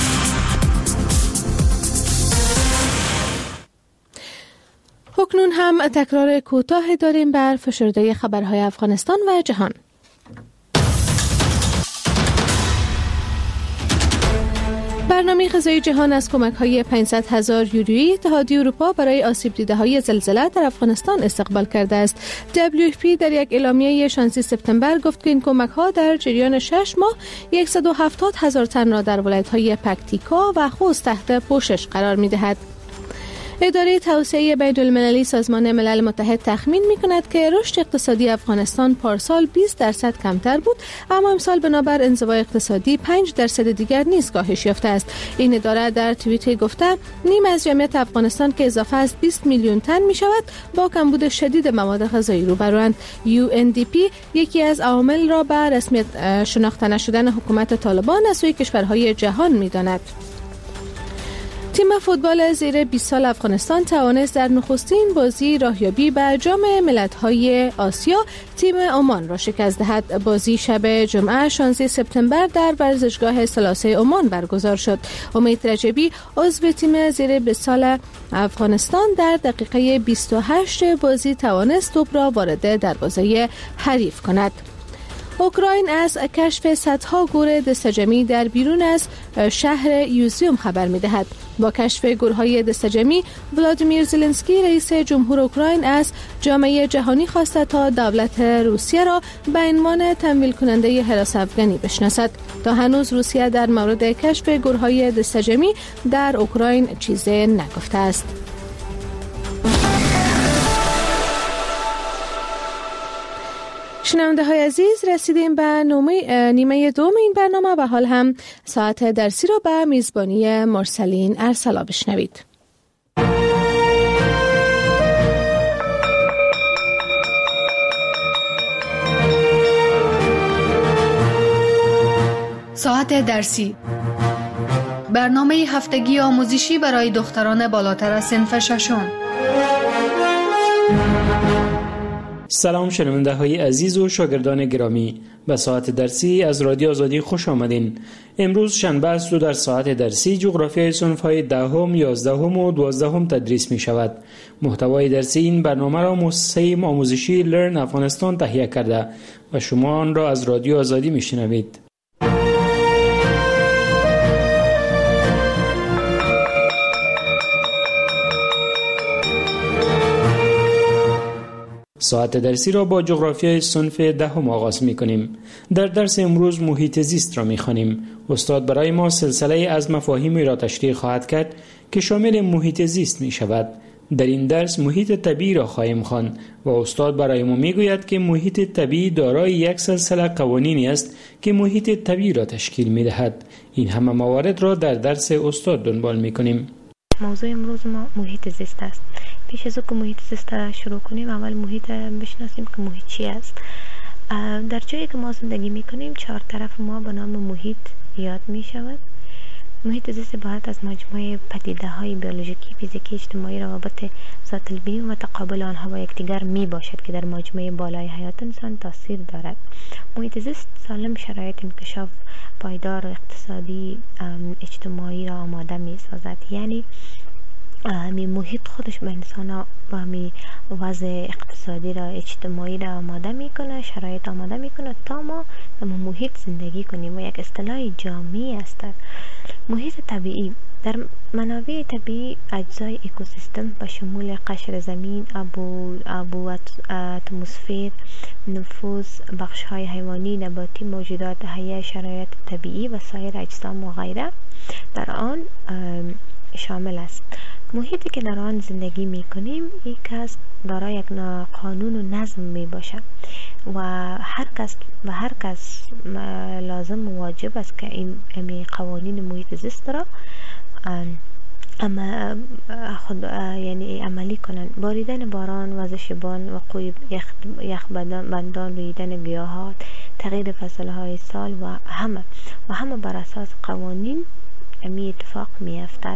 اکنون هم تکرار کوتاه داریم بر فشرده خبرهای افغانستان و جهان. برنامه غذایی جهان از کمک‌های پانصد هزار یورویی اتحادیه اروپا برای آسیب دیده‌های زلزله در افغانستان استقبال کرده است. دبلیو اف پی در یک اعلامیه شانزده سپتامبر گفت که این کمک‌ها در جریان شش ماه صد و هفتاد هزار تن را در ولایت‌های پکتیکا و خوست تحت پوشش قرار می‌دهد. اداره توسعه بین‌المللی سازمان ملل متحد تخمین می‌کند که رشد اقتصادی افغانستان پارسال بیست درصد کمتر بود، اما امسال بنابر انزوای اقتصادی پنج درصد دیگر نیز کاهش یافته است. این اداره در توییتر گفته نیم از جمعیت افغانستان که اضافه از بیست میلیون تن می‌شود با کمبود شدید مواد غذایی روبروند. یو ان دی پی یکی از عوامل را به رسمیت شناخته نشدن حکومت طالبان از سوی کشورهای جهان می‌داند. تیم فوتبال زیر بیست سال افغانستان توانست در نخستین بازی راهیابی به جام ملت‌های آسیا تیم عمان را شکست دهد. بازی شب جمعه شانزده سپتامبر در ورزشگاه سلاسه عمان برگزار شد. امید رجبی عضو تیم زیر بیست سال افغانستان در دقیقه بیست و هشت بازی توانست توپ را وارد دروازه حریف کند. اوکراین از کشف صدها گور دستجمی در بیرون از شهر یوزیوم خبر می‌دهد. با کشف گورهای دستجمی، ولادیمیر زلنسکی رئیس جمهور اوکراین از جامعه جهانی خواسته تا دولت روسیه را به عنوان تمویل کننده حراس افغانی بشناسد. تا هنوز روسیه در مورد کشف گورهای دستجمی در اوکراین چیزی نگفته است. شنونده های عزیز، رسیدیم به نیمه دوم این برنامه و حال هم ساعت درسی را به میزبانی مرسلین ارسلا بشنوید. ساعت درسی، برنامه هفتگی آموزشی برای دختران بالاتر از صنف ششم. سلام شنونده های عزیز و شاگردان گرامی، به ساعت درسی از رادیو آزادی خوش آمدین. امروز شنبه است و در ساعت درسی جغرافیای صنف های دهم، یازدهم و دوازدهم تدریس می شود. محتوای درسی این برنامه را مؤسسه آموزشی لرن افغانستان تهیه کرده و شما آن را از رادیو آزادی می شنوید. ساعت درسی را با جغرافیای صنف دهم آغاز می کنیم. در درس امروز محیط زیست را می خوانیم. استاد برای ما سلسله از مفاهیمی را تشریح خواهد کرد که شامل محیط زیست می شود. در این درس محیط طبیعی را خواهیم خواند و استاد برای ما می گوید که محیط طبیعی دارای یک سلسله قوانینی است که محیط طبیعی را تشکیل می دهد. این همه موارد را در درس استاد دنبال می کنیم. موضوع امروز ما محیط زیست است. پیش از که محیط زیست را شروع کنیم، اول محیط بشناسیم که محیط چی است. در جایی که ما زندگی میکنیم چهار طرف ما به نام محیط یاد می شود. محیط زیست عبارت از مجموعه پدیده های بیولوژیکی، فیزیکی، اجتماعی، روابط ذات البینی و تقابل آنها با یکدیگر می باشد که در مجموعه بالای حیات انسان تاثیر دارد. محیط زیست سالم شرایط انکشاف پایدار و اقتصادی اجتماعی را آماده می سازد. یعنی همی محیط خودش به انسان و همی وضع اقتصادی را اجتماعی را آماده میکنه، شرایط آماده میکنه تا ما در محیط زندگی کنیم و یک اصطلاح جامعی است. محیط طبیعی در منابع طبیعی اجزای اکوسیستم به شمول قشر زمین، آبو آبو اتمسفر، نفوذ، بخش های حیوانی، نباتی، موجودات حیه، شرایط طبیعی و سایر اجسام و غیره در آن شامل است. محیطی که در آن زندگی می کنیم یک است دارای یک قانون و نظم می باشد و هر کس و هر کس لازم و واجب است که این امی قوانین محیط زیست را اما خود یعنی عملی کنند. باریدن باران، وزش بان، وقوع یخ بندان، رویدن گیاهات، تغییر فصلهای سال و همه و همه بر اساس قوانین امی اتفاق می افتد.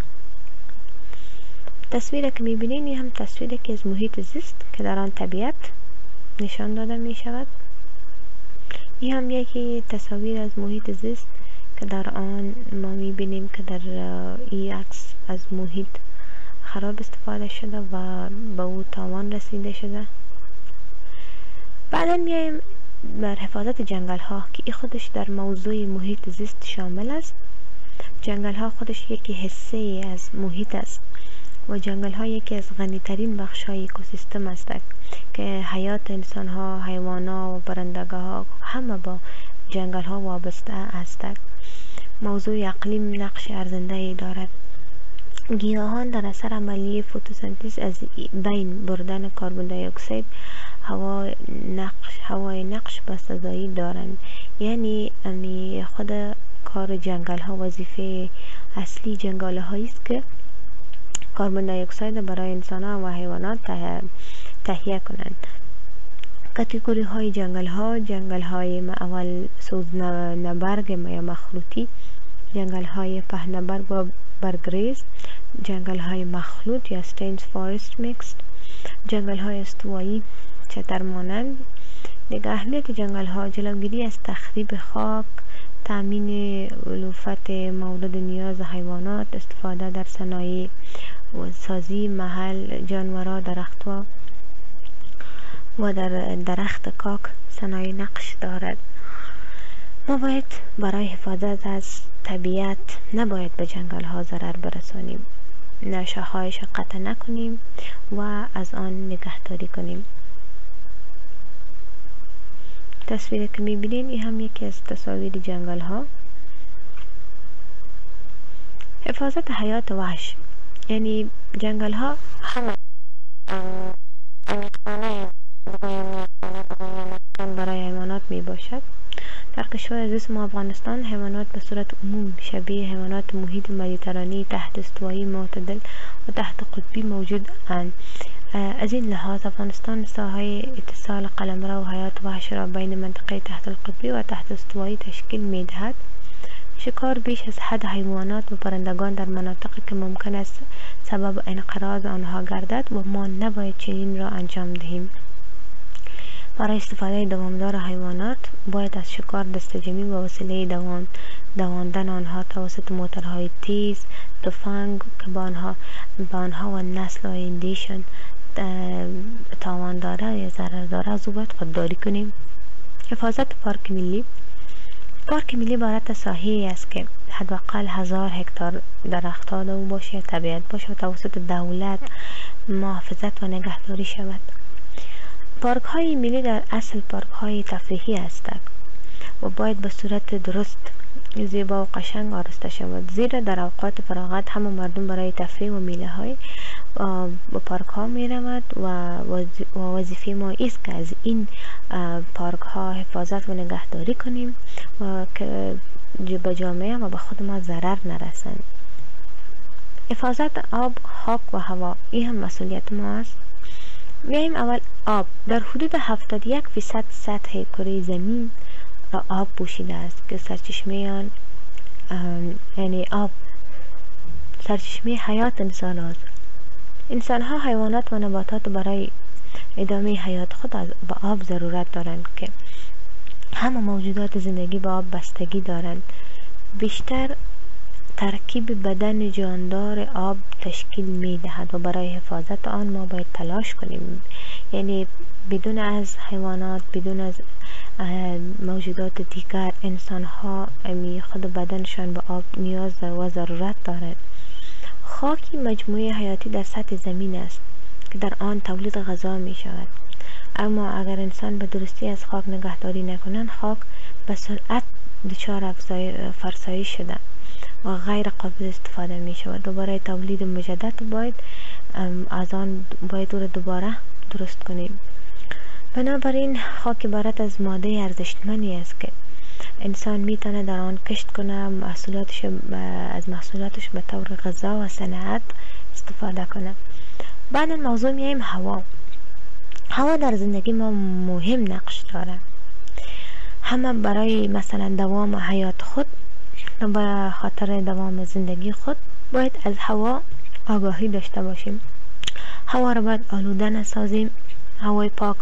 تصویری که میبینین این هم تصویری که از محیط زیست که در آن طبیعت نشان داده می شود. این هم یکی تصاویر از محیط زیست که در آن ما میبینیم که در این عکس از محیط خراب استفاده شده و به او تاوان رسیده شده. بعدا میایم بر حفاظت جنگل ها که این خودش در موضوع محیط زیست شامل است. جنگل ها خودش یکی حصه از محیط است و جنگل ها یکی از غنیترین بخش های اکوسیستم است که حیات انسان ها، حیوانات و پرندگاه ها همه با جنگل ها وابسته هستند. موضوع اقلیم نقش ارزنده دارد. گیاهان در اثر عملیه فتوسنتز از بین بردن کربن دی اکسید هوا نقش هوای نقش بسزایی دارند. یعنی امی خود کار جنگل ها وظیفه اصلی جنگل هایی است که کربن دی اکسید برای انسان ها و حیوانات تهیه کنند. کاتگوری های جنگل ها: جنگل های اول سوز نبرگ یا مخلوطی، جنگل های پهنبرگ و برگریز، جنگل های مخلوط یا ستینز فارست میکست، جنگل های استوایی چترمانند. دیگه اهمیت جنگل ها: جلوگیری از تخریب خاک، تامین علوفت مورد نیاز حیوانات، استفاده در صنایع و سازی محل جانورا، درختها و در درخت کاک صنایع نقش دارد. ما باید برای حفاظت از طبیعت نباید به جنگل ها ضرر برسانیم، نشاخهایش قطع نکنیم و از آن نگهداری کنیم. تصویری که میبینین این هم یکی از تصاویر جنگل ها. حفاظت حیات وحش، یعنی جنگل ها همه برای حیوانات می باشد. در کشور عزیز ما افغانستان حیوانات به صورت عموم شبیه حیوانات محیط مدیترانی تحت استوایی معتدل و تحت قطبی موجود اند. از این لحاظ افغانستان ساحه اتصال قلمرو و حیات وحش را بین منطقه تحت القطبی و تحت استوایی تشکیل می دهد. شکار بیش از حد حیوانات و پرندگان در مناطقی که ممکن است سبب انقراض آنها گردد و ما نباید چنین را انجام دهیم. برای استفاده دوامدار حیوانات باید از شکار دستجمعی و وسیله دوان دواندن آنها توسط موتورهای تیز، تفنگ که با آنها با آنها و نسل آیندهشان تاوان داره یا ضرر داره از او باید خودداری کنیم. حفاظت پارک ملی: پارک ملی عبارت از ساحه‌ای است که حداقل هزار هکتار درختان او باشه، طبیعت باشه و توسط دولت محافظت و نگهداری شود. پارک های ملی در اصل پارک های تفریحی هستند و باید به صورت درست، زیبا و قشنگ آراسته شود، زیرا در اوقات فراغت همه مردم برای تفریح و میله های به پارک ها می رود و وظیفه ما است که از این پارک ها حفاظت و نگهداری کنیم و که به جامعه و به خود ما ضرر نرسند. حفاظت آب، خاک و هوا این هم مسئولیت ما است. میایم اول آب. در حدود هفتاد و یک فیصد سطح کره زمین را آب پوشیده است که سرچشمه آن یعنی آب سرچشمه حیات انسان است. انسان ها، حیوانات و نباتات برای ادامه حیات خود از به آب ضرورت دارند که همه موجودات زندگی به آب بستگی دارند. بیشتر ترکیب بدن جاندار آب تشکیل می دهد و برای حفاظت آن ما باید تلاش کنیم. یعنی بدون از حیوانات، بدون از موجودات دیگر، انسان ها امی خود بدنشان به آب نیاز و ضرورت دارد. خاکی مجموعه حیاتی در سطح زمین است که در آن تولید غذا می شود. اما اگر انسان به درستی از خاک نگهداری نکنند، خاک به سرعت دچار فرسایش شده و غیر قابل استفاده می شود و برای تولید مجدد باید از آن باید او را دوباره درست کنیم. بنابراین خاک عبارت از ماده ارزشمندی است که انسان می تونه در آن کشت کنه، محصولاتش از محصولاتش به طور غذا و صنعت استفاده کنه. بعد موضوع میایم هوا. هوا در زندگی ما مهم نقش داره. همه برای مثلا دوام حیات خود و به خاطر دوام زندگی خود باید از هوا آگاهی داشته باشیم. هوا را باید آلوده نسازیم. هوای پاک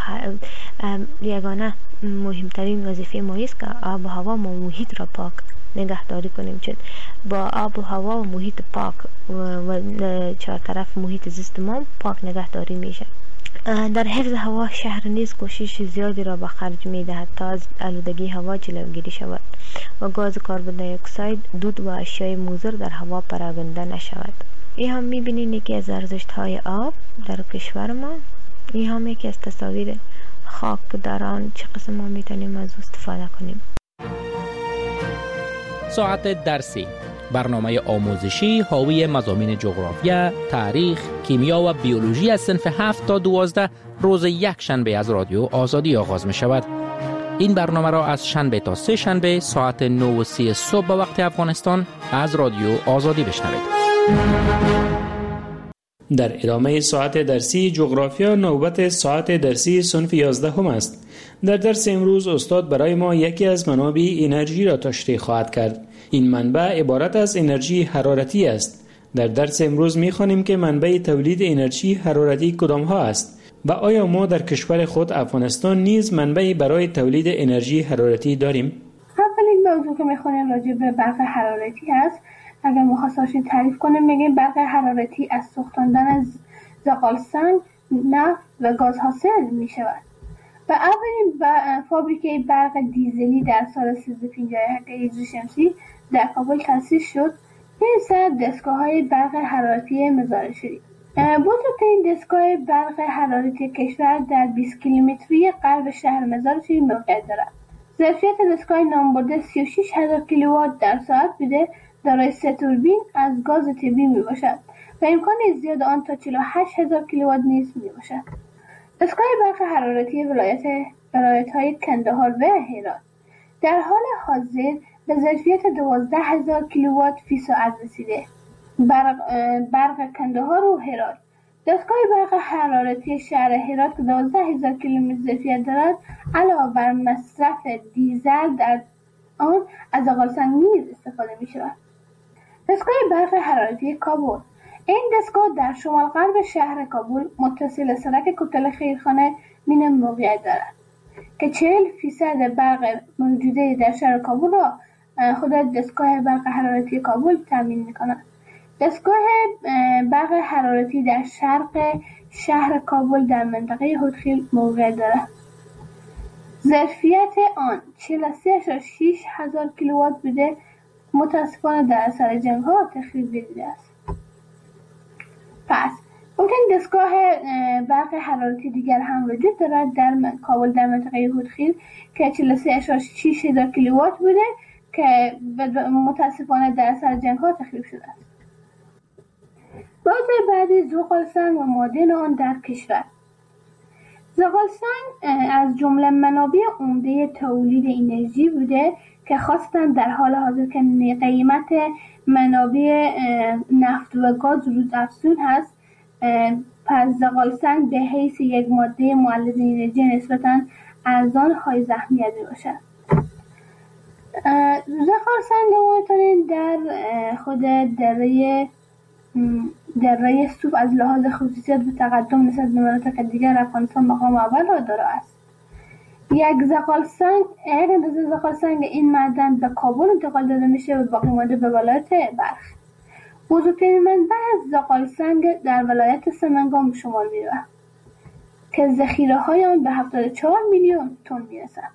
یگانه مهمترین وظیفه ما است که آب و هوا و محیط را پاک نگهداری کنیم، چون با آب و هوا و محیط پاک و, و چهار طرف محیط زیست ما پاک نگهداری میشه. در حفظ هوا شهر نیز کوشش زیادی را به خرج می دهد تا از آلودگی هوا جلوگیری شود و گاز کربن دی اکساید، دود و اشیای مضر در هوا پراگنده نشود. این هم می بینید یکی از ارزشت های آب در کشور ما. این هم یکی از تصاویر خاک در آن چه قسم ما می توانیم از استفاده کنیم. ساعت درسی، برنامه آموزشی حاوی مضامین جغرافیا، تاریخ، کیمیا و بیولوژی از صنف هفت تا دوازده روز یک شنبه از رادیو آزادی آغاز می شود. این برنامه را از شنبه تا سه شنبه ساعت نه و سی صبح به وقت افغانستان از رادیو آزادی بشنوید. در ادامه ساعت درسی جغرافیا نوبت ساعت درسی صنف یازده هم است. در درس امروز استاد برای ما یکی از منابع انرژی را تشریح خواهد کرد. این منبع عبارت از انرژی حرارتی است. در درس امروز می‌خوانیم که منبع تولید انرژی حرارتی کدام ها است و آیا ما در کشور خود افغانستان نیز منبعی برای تولید انرژی حرارتی داریم؟ اولین موضوع که می‌خوانیم راجع به برق حرارتی است. اگر مختصرش تعریف کنیم میگیم برق حرارتی از سوختاندن از زغال سنگ، نفت و گاز حاصل می‌شود. و اولین فابریکه برق دیزلی در سال سیزده پنجاه و هشت هجری شمسی در کابل تأسیس شد. این سر دستگاه‌های برق حرارتی مزار شدید. بزرگترین دستگاه برق حرارتی کشور در بیست کیلومتری غرب شهر مزار شریف موقعیت دارد. ظرفیت دستگاه نامبرده سی و شش هزار کیلووات در ساعت بوده، دارای سه توربین از گاز طبیعی میباشد و امکان ازدیاد آن تا چهل و هشت هزار کیلووات نیز میباشد. دستگاه برق حرارتی ولایت ولایت‌های کندهار و هرات در حال حاضر به ظرفیت دوازده هزار کیلووات فی ساعت رسیده. برق, برق کندهار و هرات. دستگاه برق حرارتی شهر هرات که دوازده هزار کیلومتر ظرفیت دارد علاوه بر مصرف دیزل در آن از زغالسنگ نیز استفاده می شود. دستگاه برق حرارتی کابل. این دستگاه در شمال غرب شهر کابل متصل سرک کوتل خیرخانه مینه موقعیت دارد که چهل فیصد برق موجوده در شهر کابل را خود دستگاه برق حرارتی کابل تامین می‌کند. دستگاه برق حرارتی در شرق شهر کابل در منطقه هودخیل موقعیت دارد. ظرفیت آن چهل و سه ممیز شش هزار کیلووات بوده، متاسفانه در اثر جنگ‌ها تخریب دیده است. پس ممکن دستگاه برق حرارتی دیگر هم وجود دارد در کابل در منطقه هودخیل که چهل و سه ممیز شش هزار کیلووات بوده که متاسفانه در اثر جنگ‌ها تخریب شده است. موضوع بعدی زغالسنگ و معادن آن در کشور. زغالسنگ از جمله منابع عمده تولید انرژی بوده که خاصتا در حال حاضر که قیمت منابع نفت و گاز روز افزون هست، پس زغالسنگ به حیث یک ماده مولد انرژی نسبتا ارزان های اهمیت میباشد. زغالسنگ معتنی در خود دره دره سوب از لحاظ خصوصیت و تقدم نسبت به مناطق دیگر افغانستان مقام اول را داره است. یک زغالسنگ یک اندازه زغالسنگ این معدن به کابل انتقال داده میشه و باقی مانده به ولایت بلخ. بزرگترین منبع زغالسنگ در ولایت سمنگان به شمار میرود که ذخیره های آن به هفتاد و چهار میلیون تن میرسد.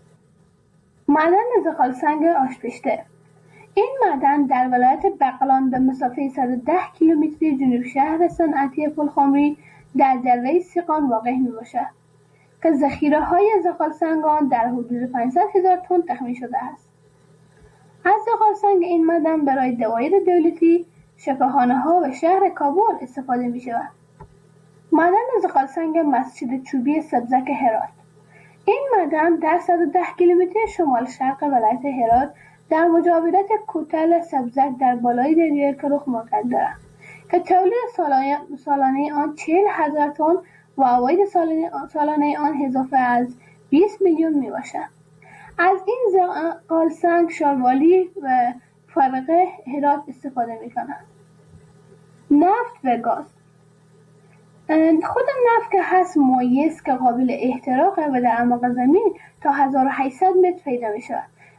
معدن زغالسنگ آشپشته. این معدن در ولایت بغلان به مسافه صد و ده کیلومتری جنوب شهر صنعتی پلخمری در دره سیقان واقع میباشد که ذخیره های زغالسنگ آن در حدود پانصد هزار تن تخمین شده است. از زغالسنگ این معدن برای دوایر دولتی، شفاخانه ها و شهر کابل استفاده می شود. معدن زغالسنگ مسجد چوبی سبزک هرات. این معدن در صد و ده کیلومتر شمال شرق ولایت هرات در مجاورت کوتل سبزک در بالای دریای کرخ موقعیت دارد که تولید سالانه آن چهل هزار تن و عواید سالانه آن اضافه از بیست میلیون می باشد. از این زغالسنگ شاروالی و فرقه هرات استفاده می کنند. نفت و گاز. خود نفت که هست مایع است که قابل احتراقه و در اعماق زمین تا هزار و هشتصد متر پیدا می شود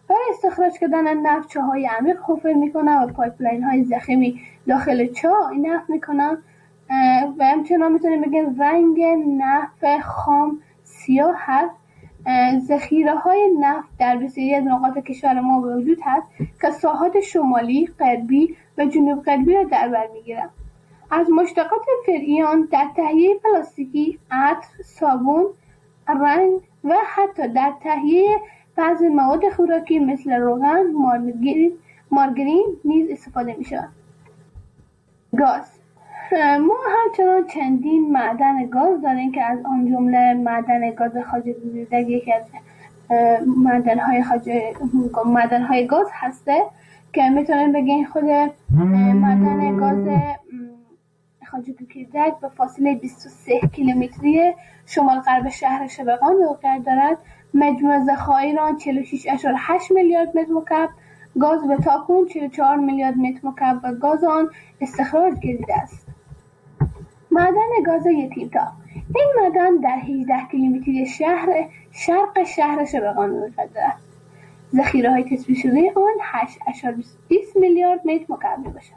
برای استخراج کردن نفت چاهای عمیق حفر میکنن و پایپلاین های ضخیمی داخل چاه این نفت میکنن و همچنان میتونیم بگیم رنگ نفت خام سیاه هست. ذخیره های نفت در بسیاری از نقاط کشور ما موجود هست که ساحات شمالی، غربی و جنوب غربی را در بر میگیرند. از مشتقات فرعی آن در تهیه پلاستیکی، عطر، صابون، رنگ و حتی در تهیه بعضی مواد خوراکی مثل روغن، مارگرین, مارگرین نیز استفاده می شود. گاز. ما همچنان چندین معدن گاز داریم که از آن جمله معدن گاز خواجه گوزیدک یکی از معدن‌های خواجه معدن‌های گاز هسته که میتونیم بگیم خود معدن گاز خواجه گوزیدک به فاصله بیست و سه کیلومتری شمال غرب شهر شبقان موقعیت دارد. مجموع ذخایر آن چهل و شش ممیز هشت میلیارد متر مکعب گاز به تاکنون چهل و چهار میلیارد متر مکعب و گاز آن استخراج گردیده است. معدن گاز یتیم‌تا. این معدن در هجده کیلومتری شهر شرق شهر شبقان موقعیت دارد. ذخیره‌های تثبیت شده آن هشت ممیز بیست میلیارد متر مکعب میباشد.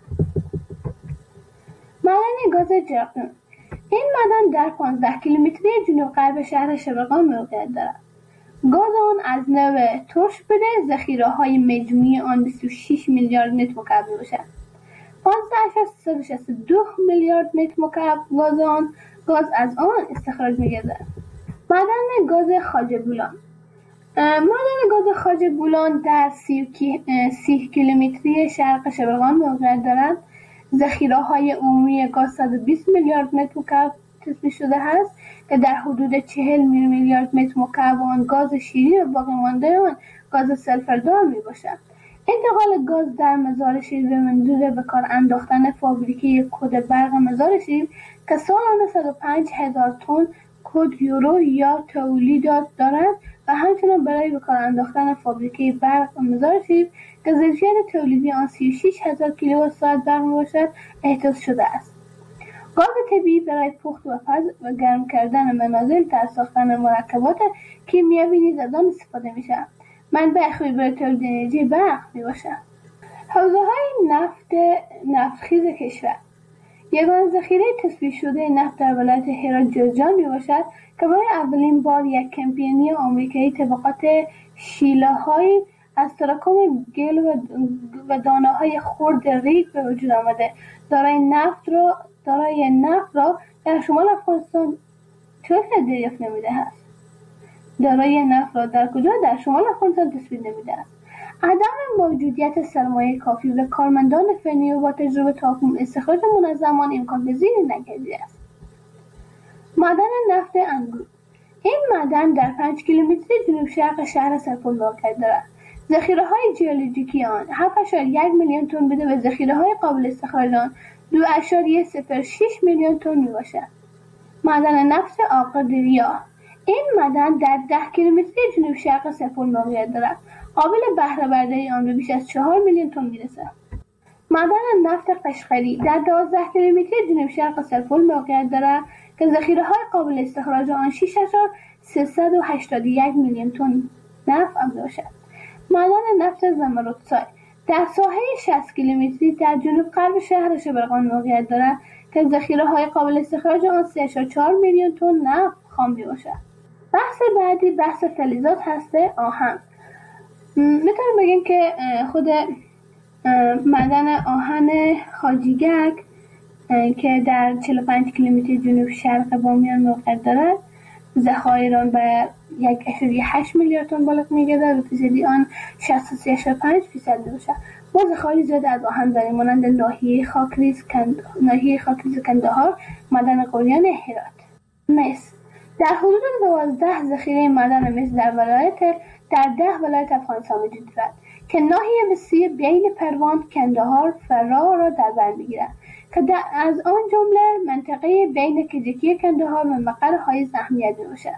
معدن گاز جرقدون. این معدن در پانزده کیلومتری جنوب غرب شهر شبقان موقعیت دارد. گاز آن از نوع ترش بوده. ذخیره‌های مجموعی آن بیست و شش میلیارد متر مکعب میباشد. پانزده ممیز سیصد و شصت و دو میلیارد متر مکعب گاز آن گاز از آن استخراج می‌گردد. معدن گاز خواجه بولان. معدن گاز خواجه بولان در سی کیلومتری شرق شبقان موقعیت دارد. ذخیره‌های عمومی گاز صد و بیست میلیارد متر مکعب تثبیت شده است که در حدود چهل میلیارد متر مکعب آن گاز شیرین و باقی مانده آن گاز سلفردار میباشد. انتقال گاز در مزار شیر به منظور به کار انداختن فابریکه کد برق مزار شیر که سالانه صد و پنج هزار تن کد یورو یا تولیدات دارد و همچنان برای به کار انداختن فابریکه برق مزار شیر که ظرفیت تولیدی آن سی و شش هزار کیلووات ساعت برق میباشد احداث شده است. گاز طبیعی برای پخت و پز و گرم کردن منازل در ساختن مرکبات کیمیایی نیز از آن استفاده می‌شود. منبع خوبی برای تولید انرژی برق میباشد. حوزه‌های نفت نفتخیز کشور. یگانه ذخیره تثبیت شده نفت در ولایت هرات جوزجان میباشد که برای اولین بار یک کمپانی آمریکایی طبقات شیله‌های از تراکم گل و دانه‌های خرد ریگ به وجود آمده. دارای نفت را دارای نفت را در شمال افغانستان چطور دریافت نمیده است؟ دارای نفت را در کجا در شمال افغانستان تثبیت نمیده است؟ عدم موجودیت سرمایه کافی و کارمندان فنی و با تجربه تاکنون استخراج منظم آن امکان پذیر نگردیده است. معدن نفت انگور. این معدن در پنج کیلومتری جنوب شرق شهر سرپل موقعیت دارد. ذخیره‌های ژئولوژیکی آن هفت ممیز یک میلیون تن بوده و ذخیره‌های قابل استخراج آن دو ممیز صفر شش میلیون تن میباشد. معدن نفت آقادریا. این معدن در ده کیلومتری جنوب شرق سرپل موقعیت دارد. قابل بهره برداری آن به بیش از چهار میلیون تن میرسد. معدن نفت قشقری در دوازده کیلومتری جنوب شرق سرپل موقعیت دارد که ذخیره‌های قابل استخراج آن شش هزار سیصد و هشتاد و یک میلیون تن نفت میباشد. معدن نفت زمردسای در ساحه شصت کیلومتری در جنوب غرب شهر شبرغان موقعیت دارد که ذخیره‌های قابل استخراج آن سه و چهار میلیون تن نفت خام میباشد. بحث بعدی بحث فلزات هسته آهن. میتونیم بگیم که خود معدن آهن خواجیگک که در چهل و پنج کیلومتر جنوب شرق بامیان موقعیت دارد ذخایر آن به یک ممیز هشت میلیارد تن بالغ می‌گردد و فیصدی آن شصت و سه ممیز پنج درصد میباشد. ما ذخایر زیاد از آهن داریم مانند ناحیه خاکریز کند... ناحیه خاکریز کندهار، معدن قلیان هرات. مس در حدود دوازده ذخیره معدن مس در ولایت در ده ولایت افغانستان وجود دارد که ناحیه مسی بین پروان، کندهار، فراه را در بر میگیرد که از آن جمله منطقه بین کجکی کندهار و مقر های اهمیت میباشد.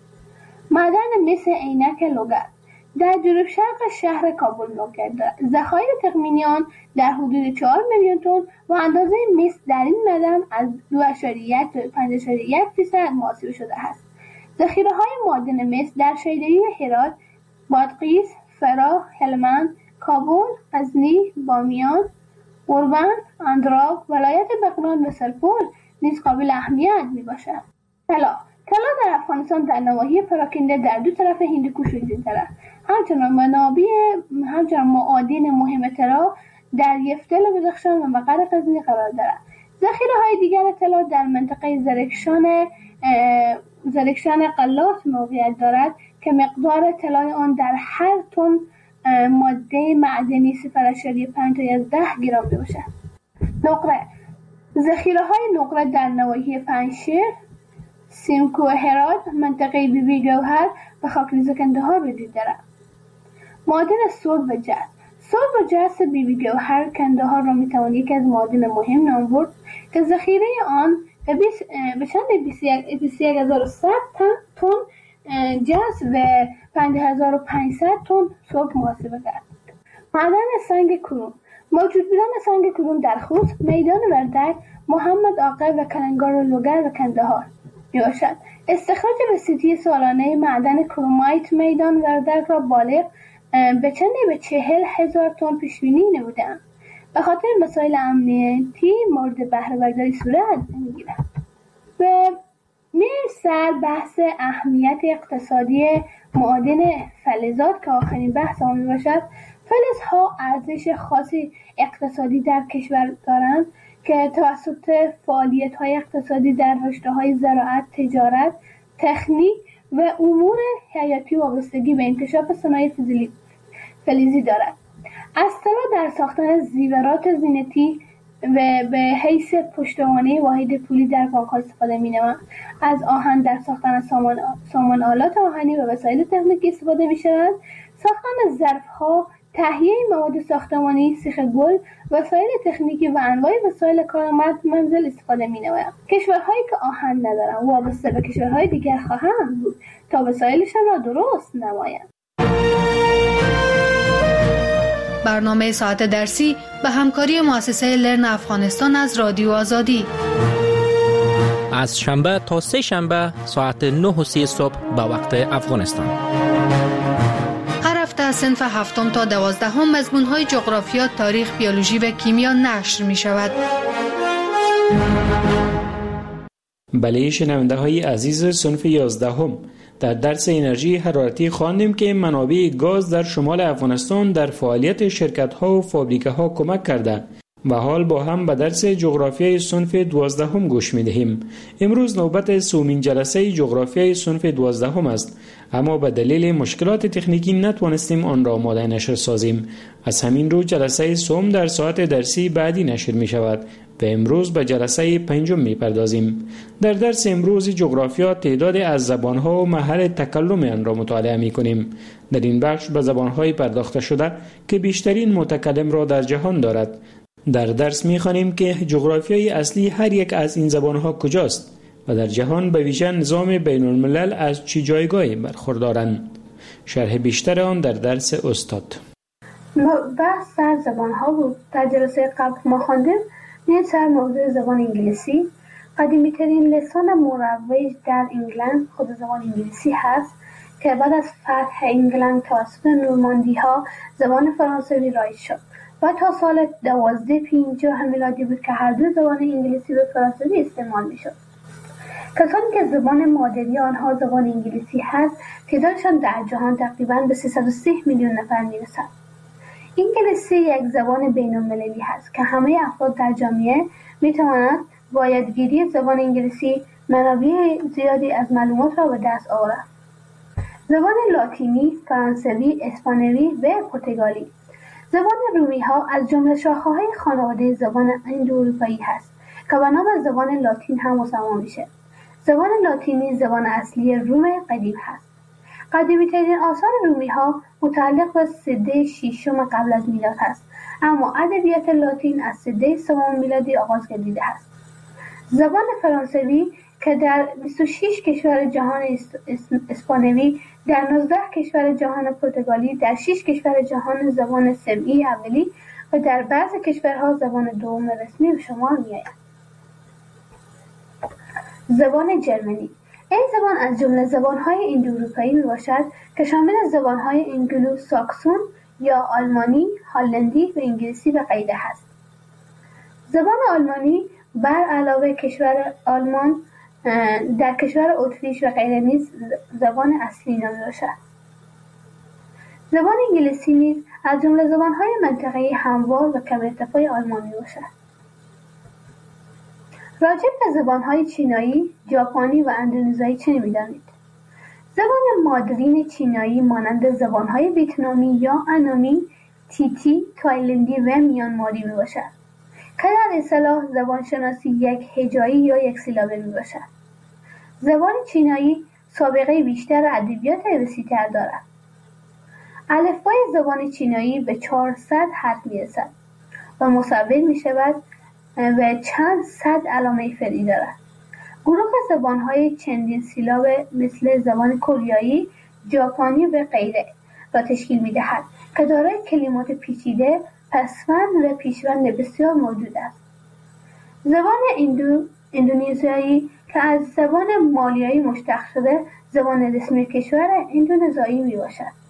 معدن مس عینک لوگر در جنوب شرق شهر کابل موقعیت دارد. ذخایر تخمینی آن در حدود چهار میلیون تن و اندازه مس در این معدن از دو ممیز یک تا پنج ممیز یک درصد محاسبه شده است. ذخیره‌های معدن مس در شیدایی هرات، بادغیس، فرا، هلمند، کابل، غزنی، بامیان، اوربند، اندراب، ولایت بغلان و سرپل نیز قابل اهمیت می باشد. طلا طلا در افغانستان در نواحی پراکنده در دو طرف هندوکش وجود دارد. همچنان منابع همچنان معادن مهم طلا در یفتل و بدخشان و مقر غزنی قرار دارد. ذخیره های دیگر طلا در منطقه زرکشان زرکشان قلات موقعیت دارد که مقدار طلای آن در هر تن ماده معدنی صفر ممیز پنج تا یازده گرم می باشد. نقره ذخیره های نقره در نواحی پنجشیر، سیمکو و هرات، منطقه بی بی گوهر و خاکریز کندهار وجود دارد. معادن سرب و جس سرب و جس بی بی گوهر کندهار را می توان یکی از معادن مهم نام برد که ذخیره آن به چند بیست و یک هزار و صد تن جس و پنج هزار و پانصد تن سرب محاسبه کرد. معدن سنگ کروم موجود بودن سنگ کروم در خوست، میدان وردک، محمد آقا و کلنگار و لوگر و کندهار می باشد. استخراج وسیطی سالانه معدن کرومایت میدان وردک را بالغ به چندی به چهل هزار تن پیشبینی نمودند. به خاطر مسائل امنیتی مورد بهره برداری صورت نمیگیرد. به مثال بحث اهمیت اقتصادی معادن فلزات که آخرین بحث آن باشد، فلزها ارزش خاصی اقتصادی در کشور دارند که توسط فعالیت‌های اقتصادی در رشته‌های زراعت، تجارت، تکنیک و امور حیاتی وابستگی به انکشاف صنایع فلزی دارد. از طلا در ساختن زیورات زینتی و به حیث پشتوانه واحد پولی در بانک‌ها استفاده می‌نمایند. از آهن در ساختن سامان سامان آلات آهنی و وسایل تکنیکی استفاده می‌شود. ساختن ظرف‌ها، تهیه مواد ساختمانی، سیخ گل، وسایل تکنیکی و انواع وسایل کار منزل استفاده می‌نمایند. کشورهایی که آهن ندارند وابسته به کشورهای دیگر خواهند بود تا وسایلشان را درست نمایند. برنامه ساعت درسی به همکاری مؤسسه لرن افغانستان از رادیو آزادی. از شنبه تا سه شنبه ساعت نه و سی صبح به وقت افغانستان. هر هفته از صنف هفتم تا دوازدهم مضمون‌های جغرافیا، تاریخ، بیولوژی و کیمیا نشر می شود. بله شنونده های عزیز، صنف یازدهم در درس انرژی حرارتی خواندیم که منابع گاز در شمال افغانستان در فعالیت شرکت‌ها و فابریکه‌ها کمک کرده و حال با هم به درس جغرافیای صنف دوازدهم گوش می‌دهیم. امروز نوبت سومین جلسه جغرافیای صنف دوازدهم است، اما به دلیل مشکلات تکنیکی نتوانستیم آن را آماده نشر سازیم. از همین رو جلسه سوم در ساعت درسی بعدی نشر می شود و امروز به جلسه پنجم می پردازیم. در درس امروز جغرافیا تعداد از زبانها و محل تکلم آن را مطالعه می کنیم. در این بخش به زبانهای پرداخته شده که بیشترین متکلم را در جهان دارد. در درس می خوانیم که جغرافیای اصلی هر یک از این زبانها کجاست و در جهان به ویژه نظام بین الملل از چه جایگاهی برخوردارند. شرح بیشتر آن در درس استاد. بحث سر زبان ها بود. در جلسه قبل ما خواندیم میاد سر موضوع زبان انگلیسی. قدیمی ترین لسان مروج در انگلند خود زبان انگلیسی هست که بعد از فتح انگلند توسط نورماندی ها زبان فرانسوی رایج شد و تا سال دوازده پنجاه میلادی بود که هر دو زبان انگلیسی و فرانسوی استعمال می شد. کسانی که زبان مادری آنها زبان انگلیسی هست تعدادشان در جهان تقریباً به سیصد و سی میلیون نفر می رسد. انگلیسی یک زبان بین المللی هست که همه افراد در جامعه می توانند با یادگیری زبان انگلیسی منابع زیادی از معلومات را به دست آورند. زبان لاتینی، فرانسوی، اسپانیایی و پرتغالی. زبان رومی ها از جمله شاخه‌های خانواده زبان اندواروپایی هست که به نام زبان لاتین هم مسما میشه. زبان لاتینی زبان اصلی روم قدیم هست. قدیمی ترین آثار رومی ها متعلق به سده ششم قبل از میلاد هست، اما ادبیات لاتین از سده سوم میلادی آغاز گردیده است. زبان فرانسوی که در بیست و شش کشور جهان اسپانیایی، در نوزده کشور جهان پرتغالی، در شش کشور جهان زبان سمعی اولی و در بعضی کشورها زبان دوم رسمی به شمار می‌آید. زبان جرمنی. این زبان از جمله زبانهای ایندواروپایی میباشد که شامل زبانهای انگلو ساکسون یا آلمانی، هلندی و انگلیسی به غیره است. زبان آلمانی بر علاوه کشور آلمان در کشور اتریش و غیره نیز زبان اصلی نامی باشد. زبان انگلیسی نیز از جمله زبانهای منطقه‌ای هموار و کم ارتفاع آلمان می باشد. راجع به زبانهای چینایی، ژاپنی و اندونزیایی چه می‌دانید؟ زبان مادرین چینایی مانند زبانهای ویتنامی یا انامی، تیتی، تایلندی و میانماری می باشد که در اصطلاح زبان شناسی یک هجایی یا یک سیلابه می باشد. زبان چینایی سابقه بیشتر ادبیات وسیع‌تر دارد. الفبای زبان چینایی به چهارصد حرف می رسد و مصور می شود و چند صد علامه فرعی دارد. گروه زبانهای چندین سیلاب مثل زبان کره، ژاپنی و غیره را تشکیل می دهد که دارای کلمات پیچیده، پسوند و پیشوند بسیار موجود است. زبان اندو، اندونزیایی که از زبان مالیایی مشتق شده زبان رسمی کشور اندونزیایی می باشد.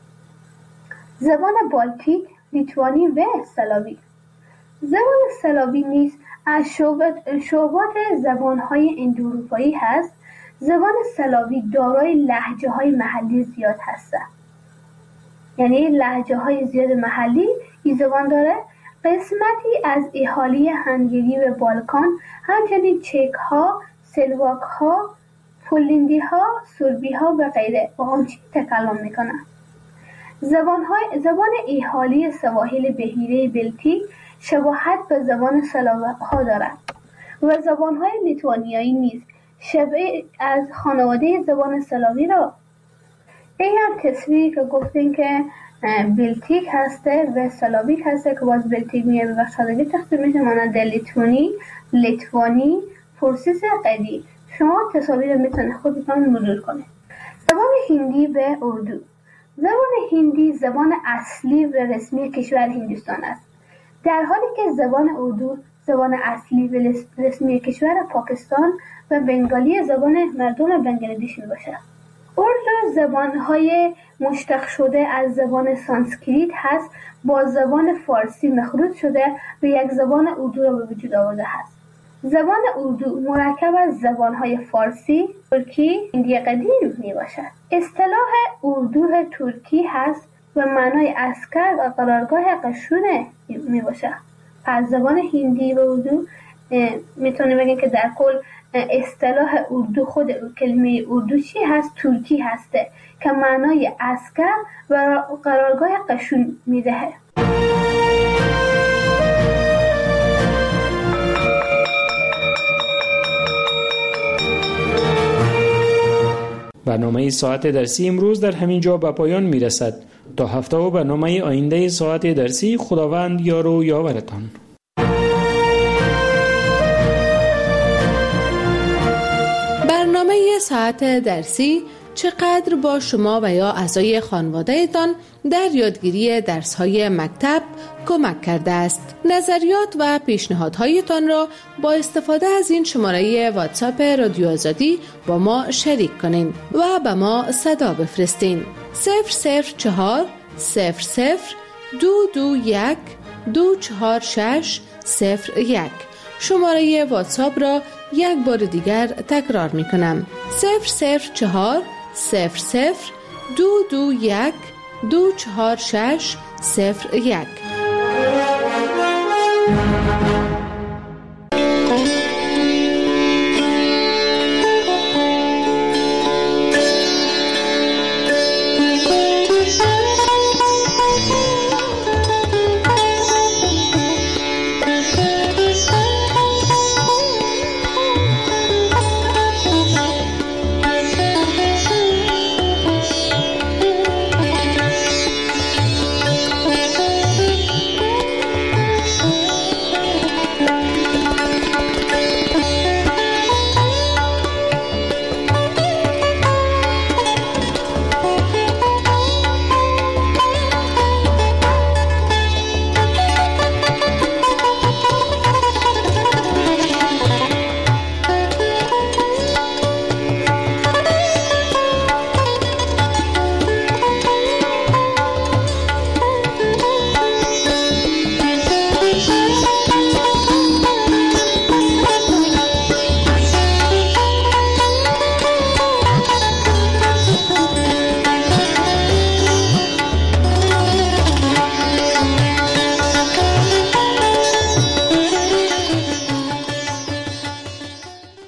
زبان بالتیک، لیتوانی و سلاوی. زبان سلاوی نیز از شعبات زبانهای اندواروپایی هست. زبان سلاوی دارای لهجه‌های محلی زیاد هستند. یعنی لهجه‌های زیاد محلی این زبان داره. قسمتی از اهالی هنگری و بالکان، همچنین چک‌ها، سلواک‌ها، پولندی‌ها، سربی‌ها و غیره با آن چیز تکلم می‌کنند. زبان‌های زبان اهالی سواحل بحیره بلتیک شباهت به زبان سلاوها دارد و زبان‌های لیتوانیایی نیز شبیه از خانواده زبان سلاوی را. این هم تصویری که گفتیم که بلتیک هسته و سلاویک هسته که باز بلتیک میه به بخشادگی تقسیم میشه مانند لیتوانی، لیتوانی، پرسیس قدی. شما تصاویر رو میتونید خودتون مرور کنید. زبان هندی و اردو. زبان هندی زبان اصلی و رسمی کشور هندوستان است، در حالی که زبان اردو زبان اصلی و رسمی کشور پاکستان و بنگالی زبان مردم بنگلادش میباشد. اردو زبانهای مشتق شده از زبان سانسکریت هست، با زبان فارسی مخلوط شده و یک زبان اردو را به وجود آورده است. زبان اردو مرکب از زبانهای فارسی، ترکی، هندی قدیم می باشد. اصطلاح اردو ترکی هست و معنای اسکر و قرارگاه قشون می باشد. پس زبان هندی و اردو میتونه بگیم که در کل اصطلاح اردو، خود کلمه اردو چی هست؟ ترکی هسته که معنای اسکر و قرارگاه قشون میدهه. برنامه ساعت درسی امروز در همین جا به پایان می رسد. تا هفته و برنامه آینده ساعت درسی، خداوند یار و یاورتان. برنامه ساعت درسی چقدر با شما و یا اعضای خانواده‌تان در یادگیری درس‌های مکتب کمک کرده است. نظریات و پیشنهادهایتان را با استفاده از این شماره واتساپ رادیو آزادی با ما شریک کنین و به ما صدا بفرستین. صفر صفر چهار صفر صفر دو دو یک دو چهار شش صفر یک. شماره واتساپ را یک بار دیگر تکرار می کنم. صفر صفر چهار صفر صفر دو دو یک دو چهار شش صفر یک.